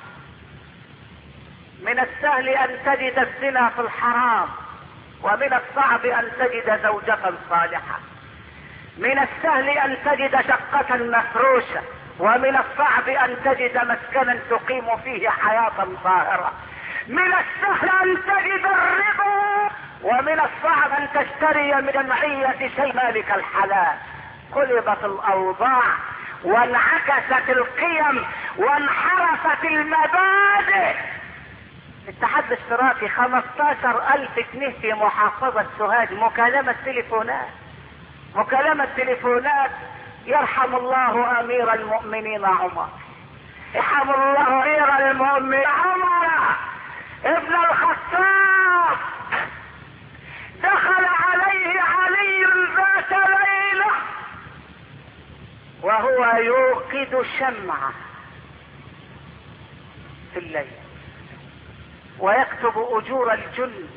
من السهل ان تجد الزنا في الحرام، ومن الصعب ان تجد زوجة صالحة. من السهل ان تجد شقة مفروشة، ومن الصعب ان تجد مسكنا تقيم فيه حياة طاهرة. من السهل ان تجد الربا، ومن الصعب ان تشتري من جمعية شيء مالك الحلال. قلبت الاوضاع وانعكست القيم وانحرفت المبادئ. الاتحاد الاشتراكي خمستاشر الف جنيه في محافظة سوهاج، مكالمة تليفونات، مكالمة تليفونات. يرحم الله امير المؤمنين عمر، يرحم الله امير المؤمنين عمر ابن الخطاب. دخل عليه علي ذات ليلة وهو يوقد شمعة في الليل ويكتب اجور الجند.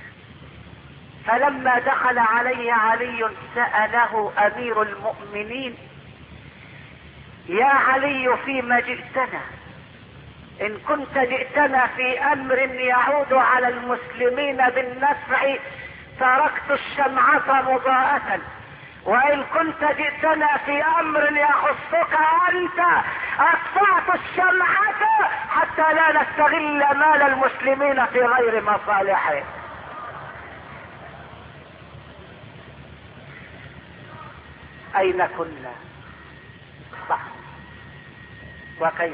فلما دخل عليه علي سأله امير المؤمنين: يا علي فيما جئتنا؟ ان كنت جئتنا في امر يعود على المسلمين بالنفع تركت الشمعة مضاءة، وان كنت جئتنا في امر يخصك انت اطفأت الشمعة حتى لا نستغل مال المسلمين في غير مصالحه. اين كنا؟ صح. وكيف؟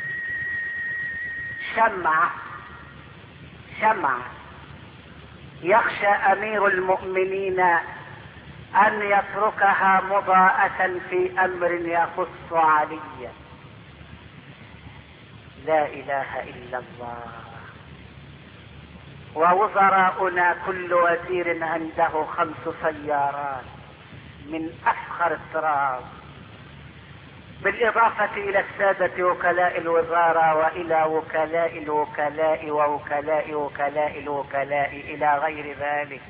شمعة، شمعة يخشى امير المؤمنين ان يتركها مضاءة في امر يخص عليا. لا اله الا الله. ووزراؤنا كل وزير عنده خمس سيارات من افخر الطراز، بالاضافة الى السادة وكلاء الوزارة والى وكلاء الوكلاء ووكلاء وكلاء الوكلاء الى غير ذلك.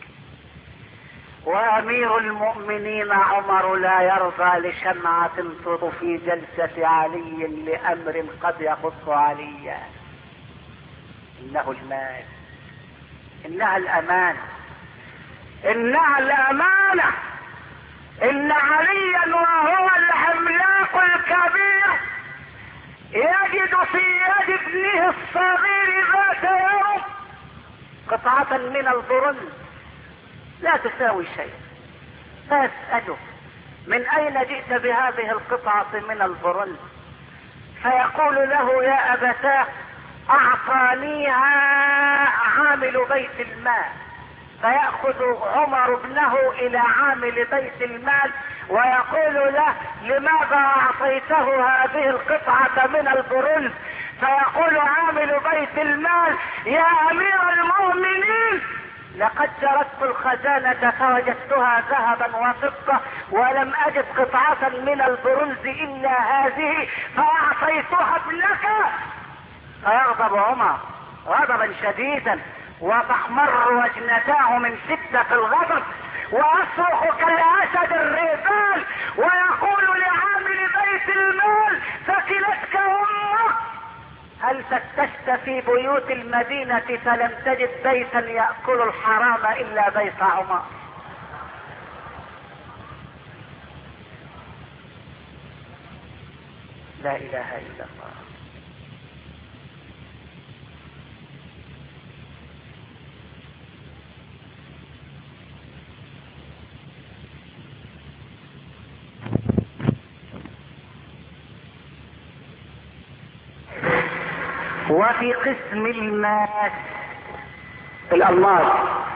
وامير المؤمنين عمر لا يرضى لشمعة تضفي جلسة علي لامر قد يخص عليا. انه المال، انها الامانة، انها الامانة. ان عليا وهو العملاق الكبير يجد في يد ابنه الصغير ذات يوم قطعة من البرل لا تساوي شيء، فيسأله من اين جئت بهذه القطعة من البرل؟ فيقول له يا ابتاه اعطانيها عامل بيت المال. فيأخذ عمر ابنه الى عامل بيت المال ويقول له لماذا اعطيته هذه القطعة من البرل؟ فيقول عامل بيت المال يا امير المؤمنين لقد جردت الخزانة فوجدتها ذهبا وفضة ولم اجد قطعة من البرز الا هذه فاعطيتها ابنك. فيغضب عمر غضبا شديدا وتحمر وجنتاه من شدة الغضب ويصرخ كالاسد الريبان ويقول لعامل بيت المال ثكلتك امك. هل فتشت في بيوت المدينة فلم تجد بيتا يأكل الحرام الا بيت عمر؟ لا اله الا الله. وفي قسم الماس الألماس،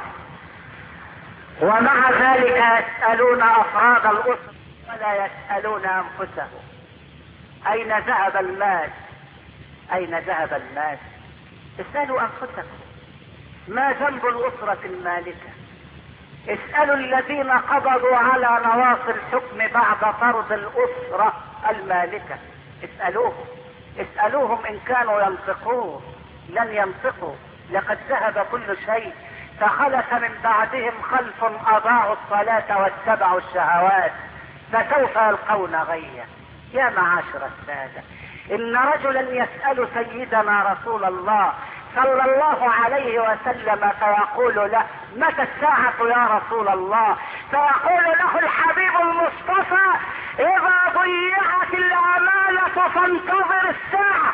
ومع ذلك يسألون أفراد الأسرة ولا يسألون أنفسهم أين ذهب المال؟ أين ذهب المال؟ اسألوا أنفسكم ما ذنب الأسرة المالكة؟ اسألوا الذين قبضوا على نواصي الحكم بعد طرد الأسرة المالكة، اسألوهم اسألوهم ان كانوا ينطقون. لن ينطقوا، لقد ذهب كل شيء. فخلف من بعدهم خلف اضاعوا الصلاة واتبعوا الشهوات فسوف يلقون غيا. يا معاشر السادة، ان رجلا يسأل سيدنا رسول الله صلى الله عليه وسلم فيقول له متى الساعة يا رسول الله؟ فيقول له الحبيب المصطفى اذا ضيعت الامانة فانتظر الساعة.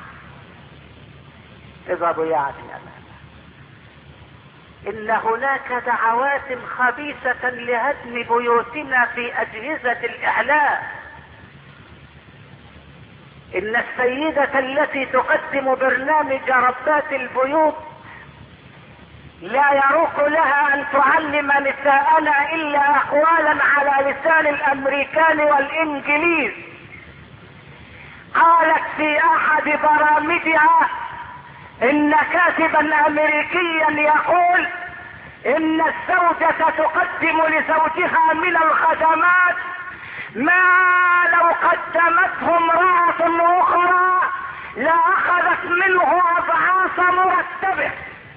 اذا ضيعت الامانة. ان هناك دعوات خبيثة لهدم بيوتنا في اجهزة الاعلام. ان السيدة التي تقدم برنامج ربات البيوت لا يروق لها ان تعلم نساءنا الا اقوالا على لسان الامريكان والانجليز. قالت في احد برامجها ان كاتبا امريكيا يقول ان الزوجة تقدم لزوجها من الخدمات ما لو قدمته امرأة اخرى لاخذت منه اضعاف مرتبه.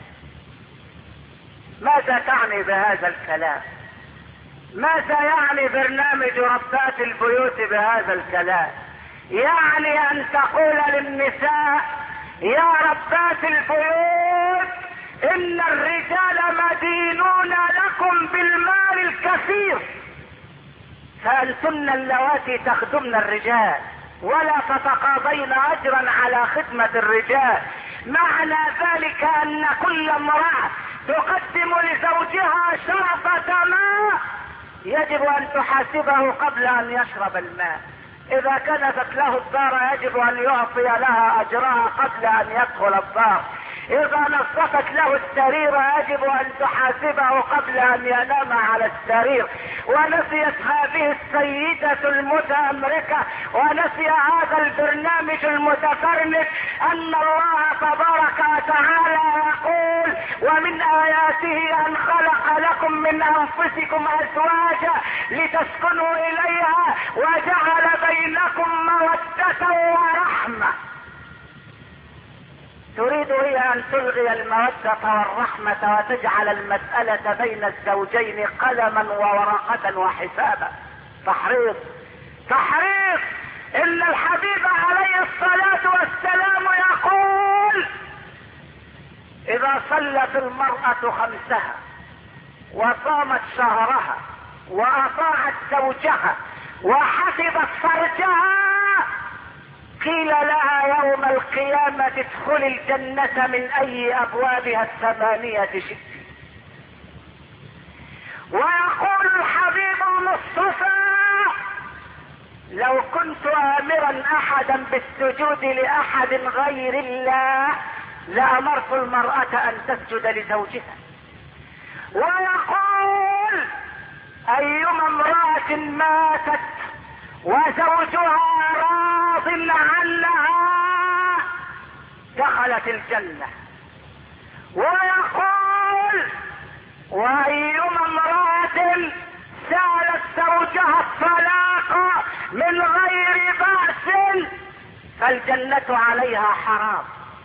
ماذا تعني بهذا الكلام؟ ماذا يعني برنامج ربات البيوت بهذا الكلام؟ يعني ان تقول للنساء يا ربات البيوت ان الرجال مدينون لكم بالمال الكثير فانتن اللواتي تخدمن الرجال ولا تتقاضين اجرا على خدمة الرجال. معنى ذلك ان كل امرأة تقدم لزوجها شربة ماء يجب ان تحاسبه قبل ان يشرب الماء. اذا كنست له الدار يجب ان يعطي لها اجرها قبل ان يدخل الدار. اذا نظفت له السرير يجب ان تحاسبه قبل ان ينام على السرير. ونسيت هذه السيدة المتأمركة ونسي هذا البرنامج المتفرنج ان الله تبارك وتعالى يقول: ومن اياته ان خلق لكم من انفسكم ازواجا لتسكنوا اليها وجعل بينكم مودة ورحمة. تريد هي ان تلغي المودة والرحمة وتجعل المسألة بين الزوجين قلما وورقة وحسابا. تحريض تحريض ان الحبيب عليه الصلاة والسلام يقول: اذا صلت المرأة خمسها وصامت شهرها واطاعت زوجها وحفظت فرجها قيل لها يوم القيامة ادخل الجنة من اي ابوابها الثمانية شئت. ويقول الحبيب المصطفى: لو كنت امرا احدا بالسجود لاحد غير الله لامرت المرأة ان تسجد لزوجها. ويقول: ايما امرأة ماتت وزوجها راض عنها دخلت الجنة. ويقول: وايما امرأة سالت زوجها الطلاق من غير بأس فالجنة عليها حرام.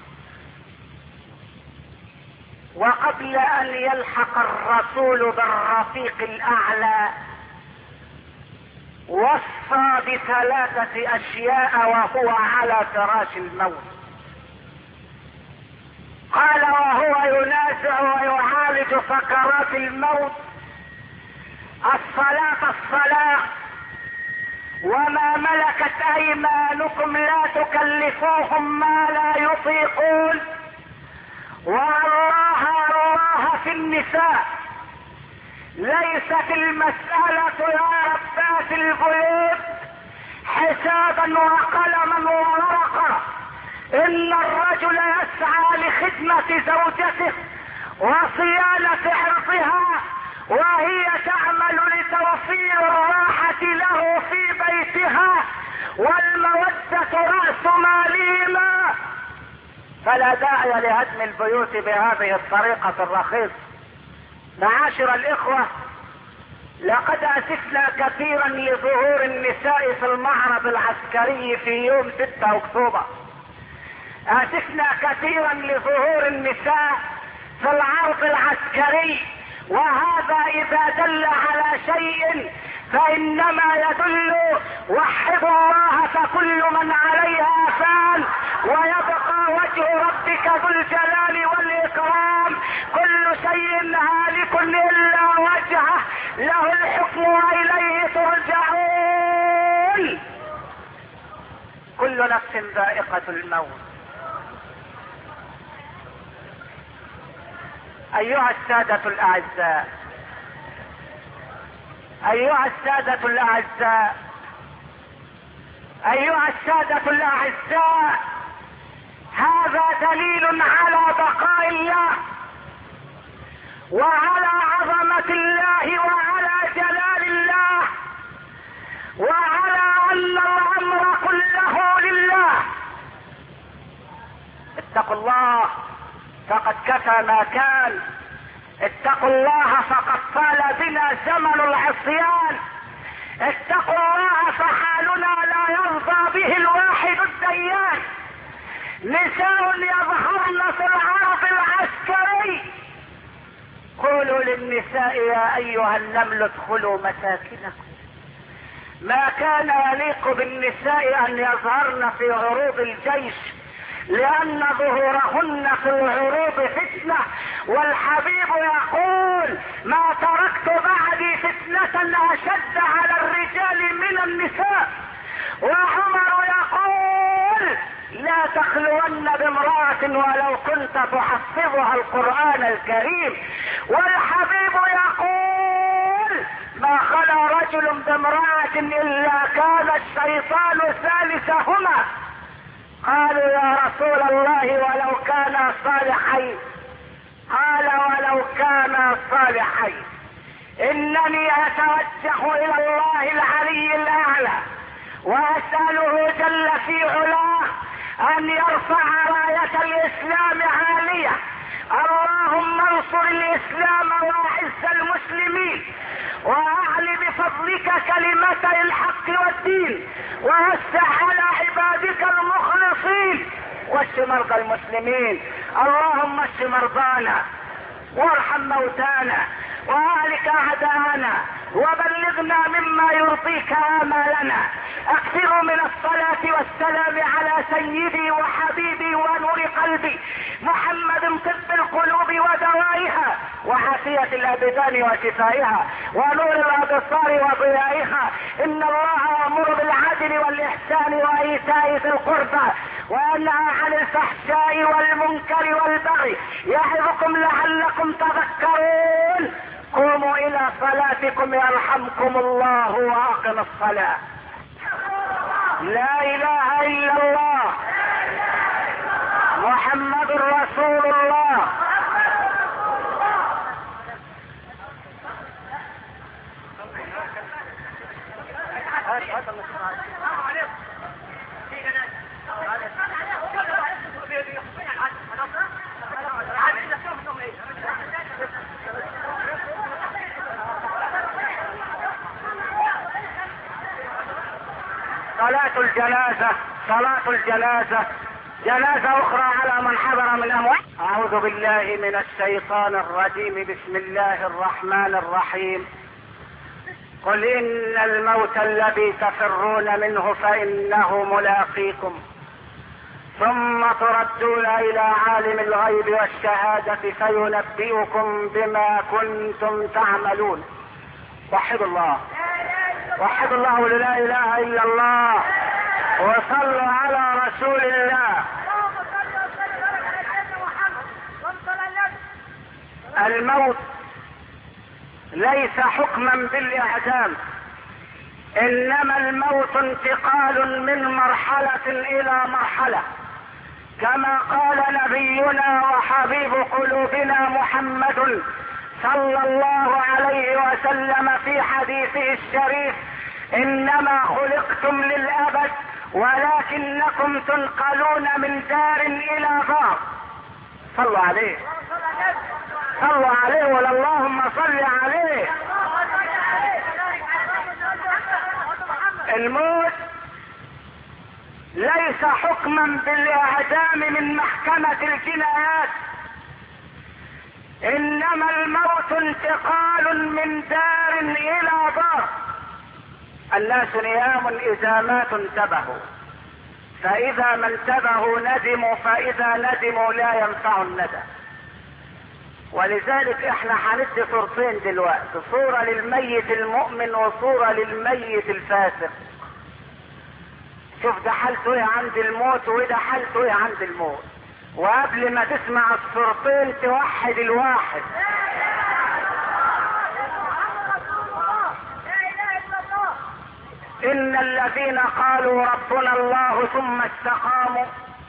وقبل ان يلحق الرسول بالرفيق الاعلى وصى بثلاثة اشياء وهو على فراش الموت. قال وهو ينازع ويعالج سكرات الموت: الصلاة الصلاة وما ملكت ايمانكم لا تكلفوهم ما لا يطيقون، والله الله في النساء. ليست المسألة يا ربات البيوت حسابا وقلما وورقة، ان الرجل يسعى لخدمة زوجته وصيانة عرضها وهي تعمل لتوفير الراحة له في بيتها والمودة رأس مالهما، فلا داعي لهدم البيوت بهذه الطريقة الرخيصة. معاشر الاخوة، لقد اسفنا كثيرا لظهور النساء في المعرض العسكري في يوم ستة اكتوبر. اسفنا كثيرا لظهور النساء في العرض العسكري، وهذا اذا دل على شيء فانما يدل: وحدوا الله فكل من عليها فان ويبقى وجه ربك ذو الجلال والاكرام، كل شيء هالك الا وجهه له الحكم واليه ترجعون، كل نفس ذائقة الموت. ايها السادة الاعزاء، ايها السادة الاعزاء، ايها السادة الاعزاء، هذا دليل على بقاء الله وعلى عظمة الله وعلى جلال الله وعلى ان الامر كله لله. اتقوا الله فقد كفى ما كان، اتقوا الله فقد طال بنا زمن العصيان، اتقوا الله فحالنا لا يرضى به الواحد الديان. نساء يظهرن في العرض العسكري. قولوا للنساء يا ايها النمل ادخلوا مساكنكم. ما كان يليق بالنساء ان يظهرن في عروض الجيش، لان ظهورهن في العروض فتنة، والحبيب يقول: ما تركت بعدي فتنة اشد على الرجال من النساء. وعمر يقول: لا تخلون بامرأة ولو كنت تحفظها القرآن الكريم. والحبيب يقول: ما خلا رجل بامرأة الا كان الشيطان ثالثهما. قالوا يا رسول الله ولو كانا صالحين. قال ولو كانا صالحين انني اتوجه الى الله العلي الاعلى واسأله جل في علاه ان يرفع راية الاسلام عالية. اللهم انصر الاسلام واعز المسلمين واعل بفضلك كلمتي الحق والدين ووسع على عبادك المخلصين واشف مرضى المسلمين. اللهم اشف مرضانا وارحم موتانا واهلك اعداءنا وبلغنا مما يرضيك آمالنا. اكثروا من الصلاة والسلام على سيدي وحبيبي ونور قلبي محمد طب القلوب ودوائها وعافية الابدان وشفائها ونور الابصار وضيائها. ان الله يأمر بالعدل والاحسان وايتاء ذي القربى وينهى عن الفحشاء والمنكر والبغي يعظكم لعلكم تذكرون. قوموا الى صلاتكم يرحمكم الله واقم الصلاة. لا اله الا الله محمد رسول الله. صلاة الجنازة صلاة الجنازة جنازة اخرى على من حضر من اموات. اعوذ بالله من الشيطان الرجيم. بسم الله الرحمن الرحيم. قل ان الموت الذي تفرون منه فانه ملاقيكم ثم تردون الى عالم الغيب والشهادة فينبئكم بما كنتم تعملون. وحدوا الله وحدوا الله لا اله الا الله وصلوا على رسول الله. الموت ليس حكما بالاعدام انما الموت انتقال من مرحلة الى مرحلة كما قال نبينا وحبيب قلوبنا محمد صلى الله عليه وسلم في حديثه الشريف انما خلقتم للابد ولكنكم تنقلون من دار الى دار. صلوا عليه صلوا عليه ولا اللهم صل عليه. الموت ليس حكما بالاعدام من محكمة الجنايات انما الموت انتقال من دار الى دار. الناس نيام اذا ماتوا انتبهوا فاذا ما انتبهوا ندموا فاذا ندموا لا ينفع الندم. ولذلك احنا هندي صورتين دلوقتي، صورة للميت المؤمن وصورة للميت الفاسق. شوف ده حالته ايه عند الموت وده حالته ايه عند الموت. وقبل ما تسمع الصورتين توحد الواحد. ان الذين قالوا ربنا الله ثم استقاموا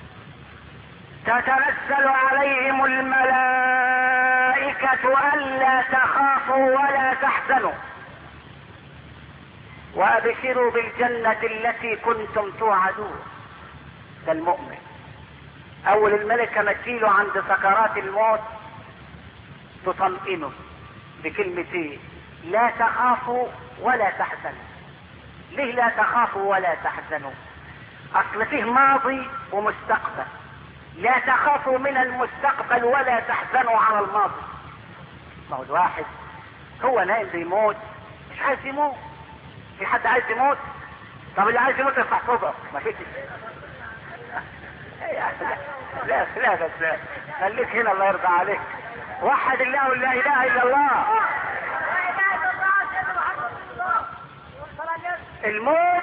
تتنزل عليهم الملائكة الا تخافوا ولا تحزنوا وابشروا بالجنة التي كنتم توعدون. ده المؤمن. اول الملكة ما تجيله عند سكرات الموت تطمئنه بكلمتين: لا تخافوا ولا تحزنوا. ليه لا تخافوا ولا تحزنوا؟ اصل فيه ماضي ومستقبل. لا تخافوا من المستقبل ولا تحزنوا على الماضي. ما هو الواحد هو نايم بيموت مش عايز يموت. في حد عايز يموت؟ طب اللي عايز يموت يفتح صدر ما فيش. لا لا بس خليك هنا الله يرضى عليك. وحد الله ولا اله الا الله. الموت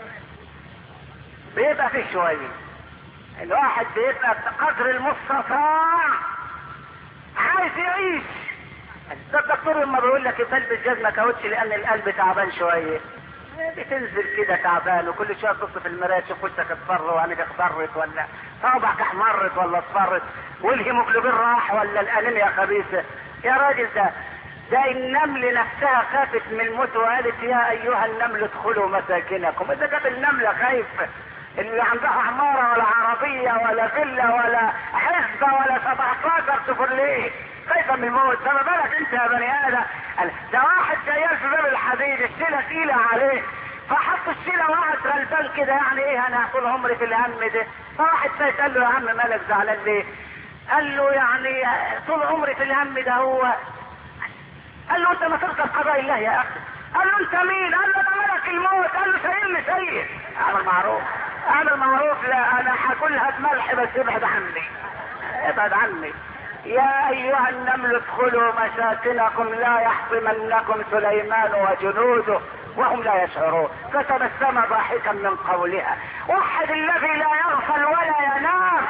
بيبقى فيه شوية. الواحد بيبقى بقدر المستطاع عايز يعيش. ده الدكتور لما بيقول لك تلبس جزمة كاوتش لان القلب تعبان شوية بتنزل كده تعبان وكل شويه تبص في المرايه تشوف وشك اصفر وعينك اخضرت ولا صوابعك احمرت ولا اصفرت والهيموجلوبين راح ولا الانيميا خبيثه. يا راجل ده ده النمل نفسها خافت من الموت وقالت يا ايها النمل ادخلوا مساكنكم. اذا كانت النمله خايفه اللي عندها عماره ولا عربيه ولا فيلا ولا حزبه ولا سبعتاشر سفر ليه خايفه من الموت؟ فما بالك انت يا بني ادم؟ ده واحد شيال في باب الحديد الشيله تقيله عليه فحط الشيله وقعد غلبان كده، يعني ايه انا طول عمري في الهم ده؟ فواحد فايت قال له يا عم مالك زعلان ليه؟ قال له يعني طول عمري في الهم ده. هو قال له انت ما ترضى بقضاء الله يا اخي. قال له انت مين؟ قال له ده ملك الموت. قال له سيدني سيد اعمل معروف اعمل معروف. لا انا هاكلها بملح بس ابعد عني ابعد عني. يا ايها النمل ادخلوا مساكنكم لا يحطمنكم سليمان وجنوده وهم لا يشعرون. فتبسم ضاحكا من قولها. وحد الذي لا يغفل ولا ينام.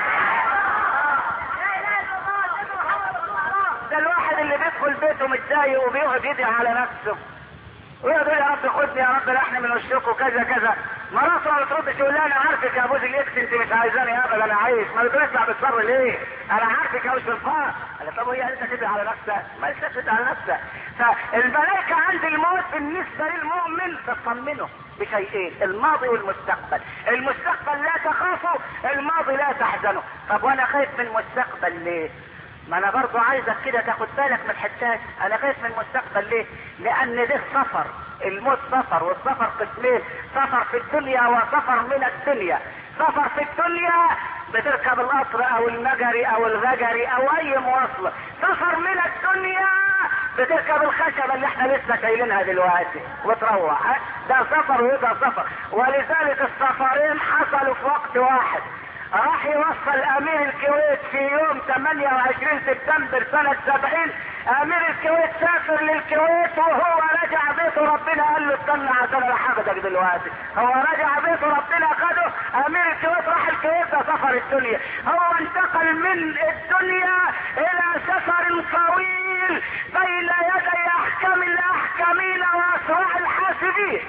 ده الواحد اللي بيدخل بيته متضايق وبيقعد يدعي على نفسه ويقول يا رب خدني يا رب لحن من وشك وكذا كذا. مراته ما بتردش يقول لها انا عارفك يا ابوز الاكس انت مش عايزاني ابدا انا عايش. ما بترجع بتصر ليه؟ انا عارفك يا وش الفار. قال طب وهي انت تدعي على نفسك؟ ما انت تدعي على نفسك. فالملائكه عند الموت بالنسبه للمؤمن تطمنه بشيئين: الماضي والمستقبل. المستقبل لا تخافوا، الماضي لا تحزنوا. طب وانا خايف من المستقبل ليه؟ ما انا برضو عايزك كده تاخد بالك من الحتات. انا خايف من المستقبل ليه؟ لان ده سفر. الموت سفر، والسفر قسمين: سفر في الدنيا وسفر من الدنيا. سفر في الدنيا بتركب القطر او المجري او الغجري او اي مواصلة. سفر من الدنيا بتركب الخشبة اللي احنا لسه شايلينها دلوقتي وتروح. ده سفر وده سفر. ولذلك السفرين حصلوا في وقت واحد. راح يوصل امير الكويت في يوم ثمانية وعشرين سبتمبر سنة سبعين. امير الكويت سافر للكويت وهو رجع بيته ربنا قال له استنى عشان انا هاخدك دلوقتي. هو رجع بيته ربنا خده. امير الكويت راح الكويت. ده سفر الدنيا. هو انتقل من الدنيا الى سفر طويل بين يدي احكام الاحكامين واسرع الحاسبين.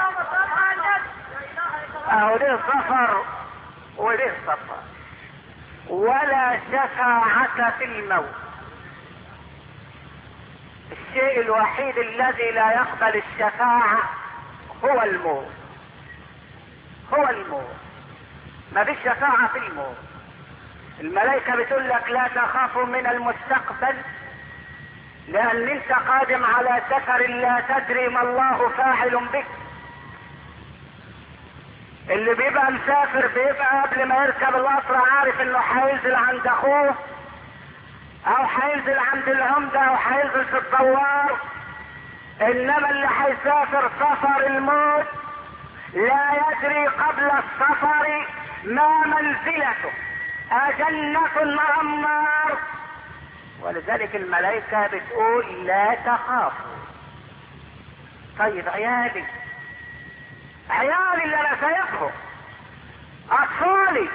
اهو ده سفر وليه سفر. ولا شفاعة في الموت. الشيء الوحيد الذي لا يقبل الشفاعة هو الموت. هو الموت. ما فيش شفاعة في الموت. الملائكة بتقول لك لا تخافوا من المستقبل لان انت قادم على سفر لا تدري ما الله فاعل بك. اللي بيبقى مسافر بيبقى قبل ما يركب القطر عارف انه هينزل عند اخوه او هينزل عند العمدة او هينزل في الدوار. انما اللي هيسافر سفر الموت لا يدري قبل السفر ما منزلته، أجنة ام نار. ولذلك الملائكة بتقول لا تخافوا. طيب عيالي عيالي اللي انا سايبهم، اطفالي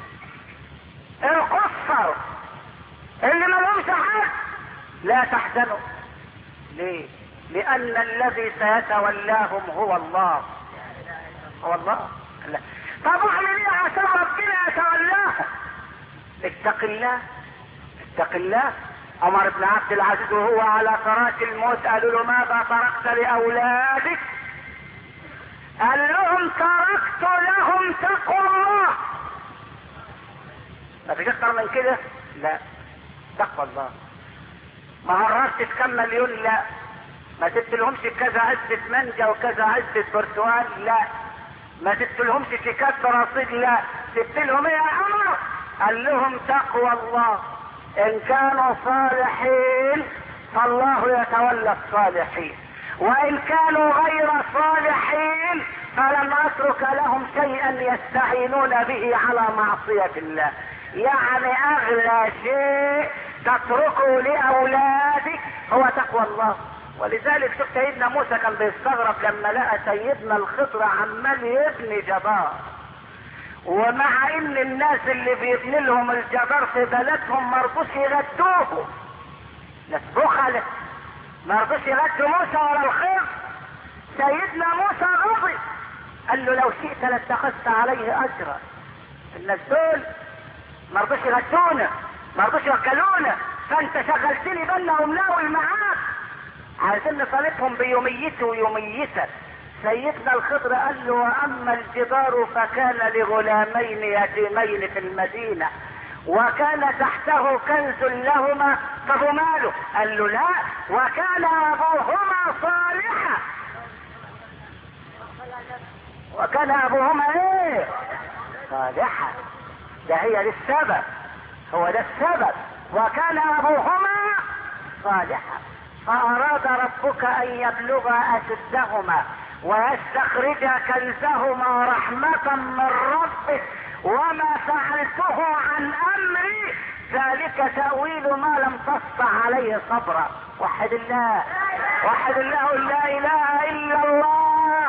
القصر اللي ما لهمش حد، لا تحزنوا. ليه؟ لان الذي سيتولاهم هو الله. هو الله. لا. طب اعمل ايه عشان ربنا يتولاهم؟ اتق الله اتق الله. عمر بن عبد العزيز وهو على فراش الموت قالوا له ماذا تركت لاولادك؟ قال لهم تركت لهم تقوى الله. ما فيش اكتر من كده؟ لا، تقوى الله. ما هرشت كم مليون؟ لا. ما سبتلهمش كذا عزة مانجا وكذا عزة برتقال؟ لا. ما سبتلهمش كيكات رصيد؟ لا. سبتلهم ايه يا عمر؟ قال لهم تقوى الله. ان كانوا صالحين فالله يتولى الصالحين، وان كانوا غير صالحين فلن اترك لهم شيئا يستعينون به على معصية الله. يعني اغلى شيء تتركه لاولادك هو تقوى الله. ولذلك شوف سيدنا موسى كان بيستغرب لما لقى سيدنا الخضر عمال يبني جدار، ومع ان الناس اللي بيبني لهم الجدار في بلدهم مرضوش يغدوه، ناس بخلة مرضوش يغدوا موسى ولا الخضر. سيدنا موسى غضب قال له لو شئت لاتخذت عليه اجرا. الناس دول ما رضوش يغشونا، ما رضوش يوكلونا، فانت شغلتني بالنا ومناول معاك، عايزين نطالبهم بيوميته ويوميته. سيدنا الخضر قال له واما الجدار فكان لغلامين يتيمين في المدينة وكان تحته كنز لهما. طب ماله؟ قال له لا، وكان ابوهما صالحا. وكان ابوهما ايه؟ صالحا. ده هي دي السبب، هو ده السبب. وكان ابوهما صالحا. فاراد ربك ان يبلغا اشدهما ويستخرج كنزهما رحمة من ربك وما فعلته عن امري ذلك تأويل ما لم تسطع عليه صبرا. وحد الله، وحد الله، لا اله الا الله.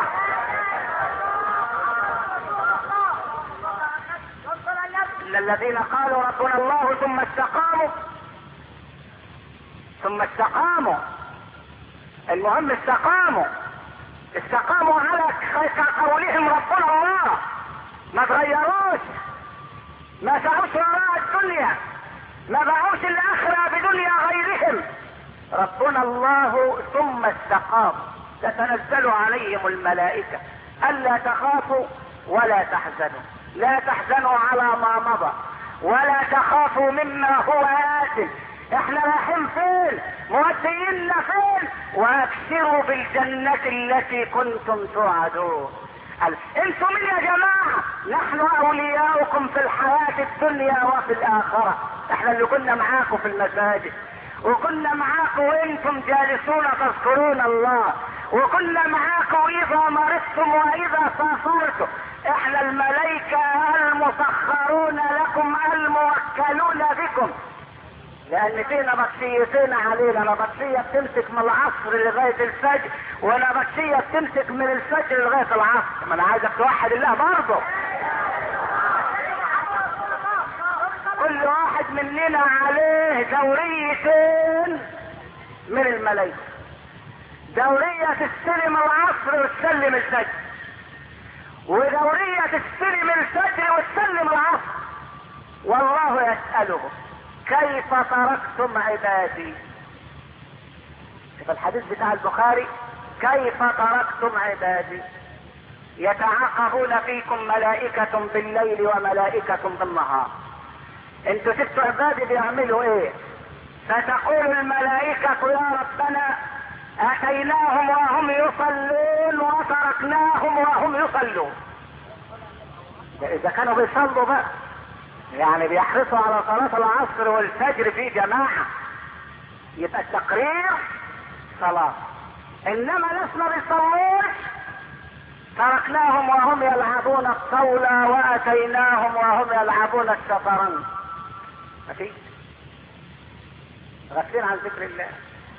إلا الذين قالوا ربنا الله ثم استقاموا ثم استقاموا المهم استقاموا استقاموا على قولهم ربنا الله، ما تغيروش، ما سعوش وراء الدنيا، ما باعوش الاخرة بدنيا غيرهم. ربنا الله ثم استقاموا تتنزل عليهم الملائكة ألا تخافوا ولا تحزنوا، لا تحزنوا على ما مضى ولا تخافوا مما هو آت. احنا رايحين فين؟ مودينا فين؟ وابشروا بالجنة التي كنتم توعدون. انتم من يا جماعة؟ نحن اولياؤكم في الحياة الدنيا وفي الاخرة. احنا اللي كنا معاكم في المساجد، وكنا معاكم وانتم جالسون تذكرون الله، وكنا معاكم اذا مرضتم واذا سافرتم. احنا الملائكة المسخرون لكم الموكلون بكم، لان فينا بطشيتين علينا، نبطشية بتمسك من العصر لغاية الفجر، ونبطشية بتمسك من الفجر لغاية العصر. ما انا عايزك توحد الله برضه. كل واحد مننا عليه دوريتين من الملائكة، دورية تستلم العصر وتسلم الفجر، ودورية تستلم الفجر وتسلم العصر. والله يسأله كيف تركتم عبادي؟ في الحديث بتاع البخاري كيف تركتم عبادي؟ يتعاقبون فيكم ملائكة بالليل وملائكة بالنهار. انتوا سبتوا عبادي بيعملوا ايه؟ فتقول الملائكة يا ربنا اتيناهم وهم يصلون وتركناهم وهم يصلون. اذا كانوا بيصلوا بقى، يعني بيحرصوا على صلاة العصر والفجر في جماعة، يبقى التقرير صلاة. انما ناس ما بيصلوش تركناهم وهم يلعبون الطاولة واتيناهم وهم يلعبون الشطرنج. مفيش، غافلين عن ذكر الله.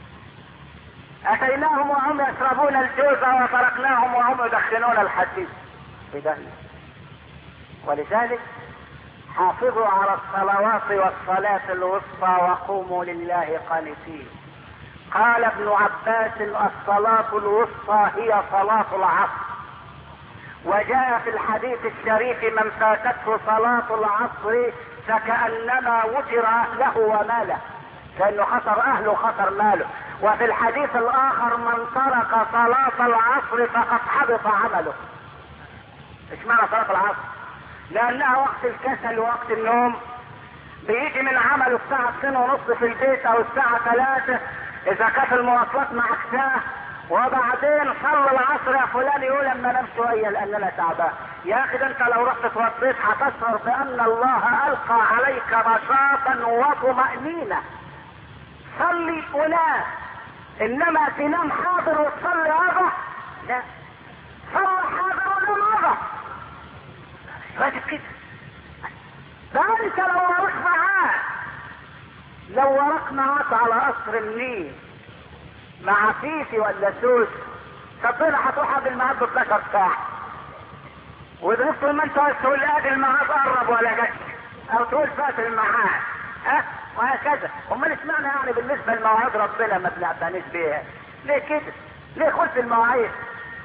اتيناهم وهم يشربون الجوزة وتركناهم وهم يدخنون الحديد بدهن. ولذلك حافظوا على الصلوات والصلاة الوسطى وقوموا لله قانتين. قال ابن عباس الصلاة الوسطى هي صلاة العصر. وجاء في الحديث الشريف من فاتته صلاة العصر فكأنما وتر اهله وماله، لانه خسر اهله وخسر ماله. وفي الحديث الاخر من ترك صلاة العصر فقد حبط عمله. ايش معنى صلاة العصر؟ لانها وقت الكسل ووقت النوم. بيجي من عمله الساعة اتنين ونص في البيت او الساعة ثلاثة اذا كانت المواصلات معك ساعة، وبعدين صلى العصر يا فلان يقول اما انام شوية لان انا تعبان. يا اخي ده انت لو رحت توضيت هتشعر بان الله القى عليك نشاطا وطمأنينة. صلي ونام، انما تنام حاضر وتصلي وضع؟ لا، صلي حاضر ونام وضع. راجل كده. فانت لو وراك معاه، لو وراك معاك على قصر النيل مع فيفي ولا سوس، صدقني هتروح قبل الميعاد ب اتناشر ساعة، وده طول ما انت تقول ادي الميعاد قرب ولا جاش، او تقول فات الميعاد، ها وهكذا. امال اشمعنى يعني بالنسبة لمواعيد ربنا ما بنعتنيش بيها؟ ليه كده؟ ليه خلف المواعيد؟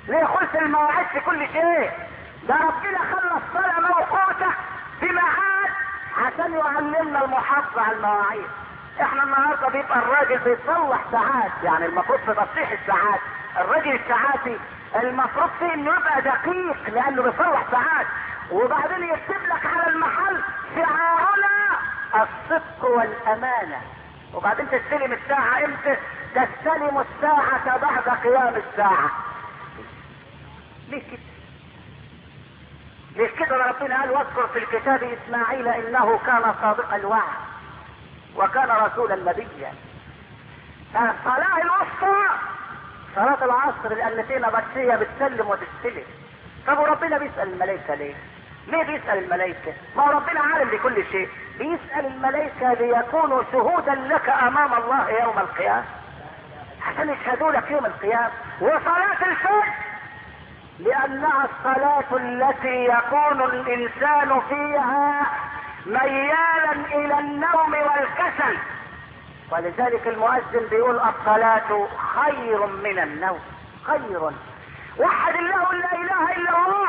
ليه خلص المواعيد في كل شيء؟ ده ربنا خلى الصلاة موقوتة في ميعاد عشان يعلمنا المحافظة على المواعيد. احنا النهارده بيبقى الراجل بيصلح ساعات، يعني المفروض في تصليح الساعات الراجل الساعاتي المفروض فيه انه يبقى دقيق لانه بيصلح ساعات، وبعدين يكتب لك على المحل شعارنا الصدق والامانة، وبعدين تستلم الساعة امتى؟ تستلم الساعة بعد قيام الساعة. ليه كده؟ ليه كده؟ ربنا قال واذكر في الكتاب اسماعيل انه كان صادق الوعد وكان رسولا نبيا. الصلاة الوسطى صلاة العصر لان فينا بشية بتسلم وتستلم. طب وربنا بيسأل الملائكة ليه؟ ليه بيسأل الملائكة؟ ما هو ربنا عالم بكل شيء. بيسأل الملائكة ليكونوا شهودا لك امام الله يوم القيامة، عشان يشهدوا لك يوم القيامة. وصلاة الفجر لانها الصلاة التي يكون الانسان فيها ميالا الى النوم والكسل، ولذلك المؤذن بيقول الصلاة خير من النوم. خير. وحد الله لا اله الا الله.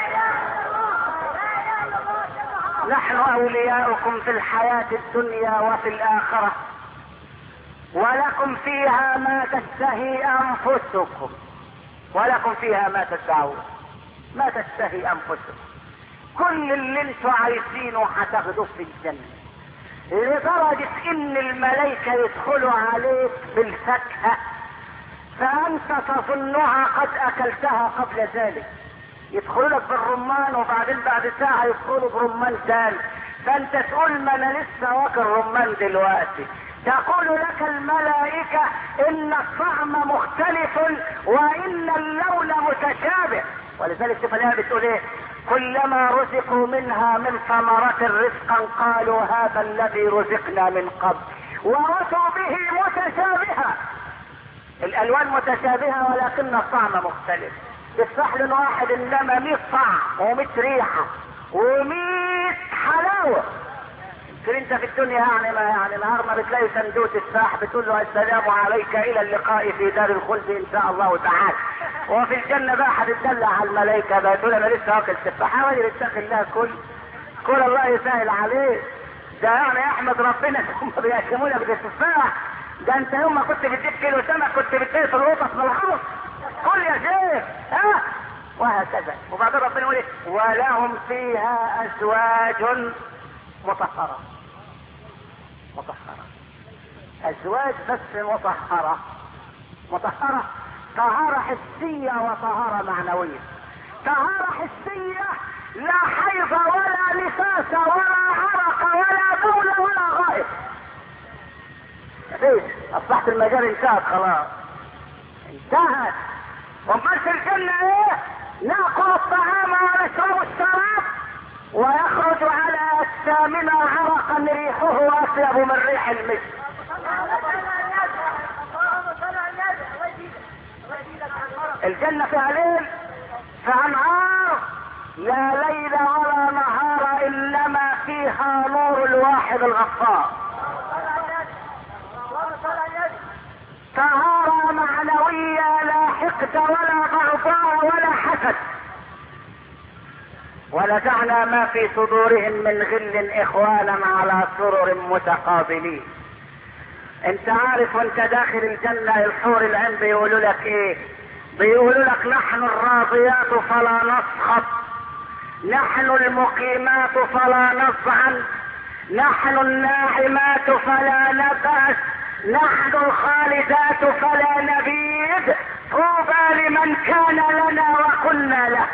نحن اولياؤكم في الحياة الدنيا وفي الاخرة، ولكم فيها ما تشتهي انفسكم ولكم فيها ما تدعون. ما تشتهي انفسكم، كل اللي انتوا عايزينه هتاخدوه في الجنة، لدرجة ان الملائكة يدخلوا عليك بالفاكهة فانت تظنها قد اكلتها قبل ذلك. يدخلوا لك بالرمان وبعدين بعد ساعة يدخلوا برمان تاني، فانت تقول ما انا لسه واكل رمان دلوقتي. تقول لك الملائكة ان الطعم مختلف وان اللون متشابه. ولذلك شوف الآية بتقول ايه؟ كلما رزقوا منها من ثمرة رزقا قالوا هذا الذي رزقنا من قبل وأتوا به متشابها. الالوان متشابهة ولكن الطعم مختلف. تفتح لنا واحد انما مية طعم ومية ريحة ومية حلاوة. يمكن انت في الدنيا يعني ما يعني نهار ما بتلاقي صندوق تفاح بتقول له السلام عليك الى اللقاء في دار الخلد ان شاء الله تعالى. وفي الجنة بقى هتتدلع على الملائكة بقى تقول انا لسه واكل تفاح. راجل اتقي الله، كل كل الله يسهل عليك. ده يعني احمد ربنا هم بيقسموا لك بالتفاح. ده انت يوم ما كنت بتجيب كيلو سمك كنت بتجيب في القطط من الحوض. كل يا شيخ ها وهكذا. وبعدين ربنا يقول ايه؟ ولهم فيها ازواج مطهرة. مطهرة ازواج بس مطهرة. مطهرة طهارة حسية وطهارة معنوية. طهارة حسية لا حيض ولا نفاس ولا عرق ولا بول ولا غائط. مفيش. اصبحت المجال انتهت خلاص، انتهت. وامال في الجنة ايه؟ ناكل الطعام ونشرب الشراب ويخرج على اجسامنا عرقا ريحه اطيب من ريح المسك. الجنة فيها ليل، فيها نهار، لا ليل ولا نهار انما فيها نور الواحد الغفار. طهارة معنوية لا حقد ولا بغضاء ولا حسد. ونزعنا ما في صدورهم من غل اخوانا على سرر متقابلين. انت عارف وانت داخل الجنة الحور العين بيقولوا لك ايه؟ بيقولوا لك نحن الراضيات فلا نسخط، نحن المقيمات فلا نصعن، نحن الناعمات فلا نبأس، نحن الخالدات فلا نبيد، طوبى لمن كان لنا وكنا له.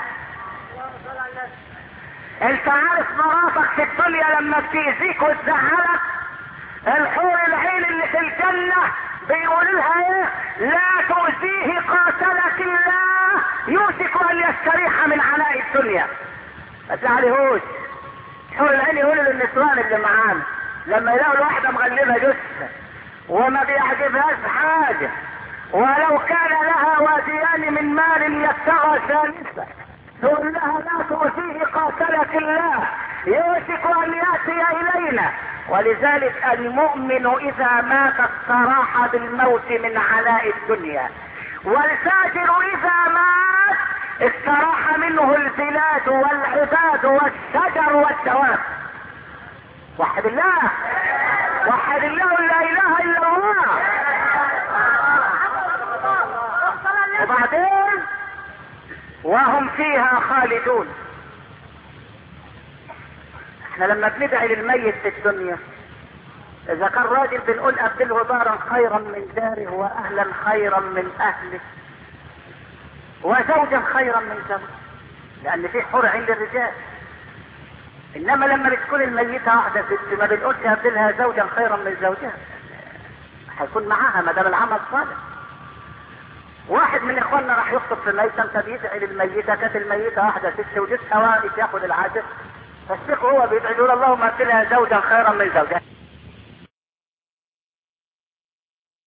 انت عارف مراتك في الدنيا لما بتأذيك وتزعلك، الحور العين اللي في الجنة بيقول لها ايه؟ لا تؤذيه قاتلك الله، يوشك ان يستريح من عناء الدنيا. ما تزعليهوش. الحور العين يقولوا للنسوان اللي معانا لما يلاقوا الواحدة مغلبة جثة وما بيعجبهاش حاجة، ولو كان لها واديان من مال يبتغى ثالثة، تقول لها لا تؤذيه قاتلك الله، يوشك ان ياتي الينا. ولذلك المؤمن اذا مات استراح بالموت من عناء الدنيا، والفاجر اذا مات استراح منه البلاد والعباد والشجر والدواب. وحد الله، وحد الله لا اله الا الله. وبعدين وهم فيها خالدون. احنا لما بندعي للميت في الدنيا اذا كان راجل بنقول ابدله دارا خيرا من داره واهلا خيرا من اهله وزوجا خيرا من زوجه، لان في حور عند الرجال. انما لما بتكون الميتة واحدة ست ما بنقولش ابدلها زوجا خيرا من زوجها، هيكون معاها ما دام العمل صالح. واحد من اخواننا راح يخطب في ميتم فبيدعي للميتة، كانت الميتة واحدة ست وجوزها واقف ياخد العشاء، فالشيخ هو بيدعي يقول اللهم ابدلها زوجا خيرا من زوجها.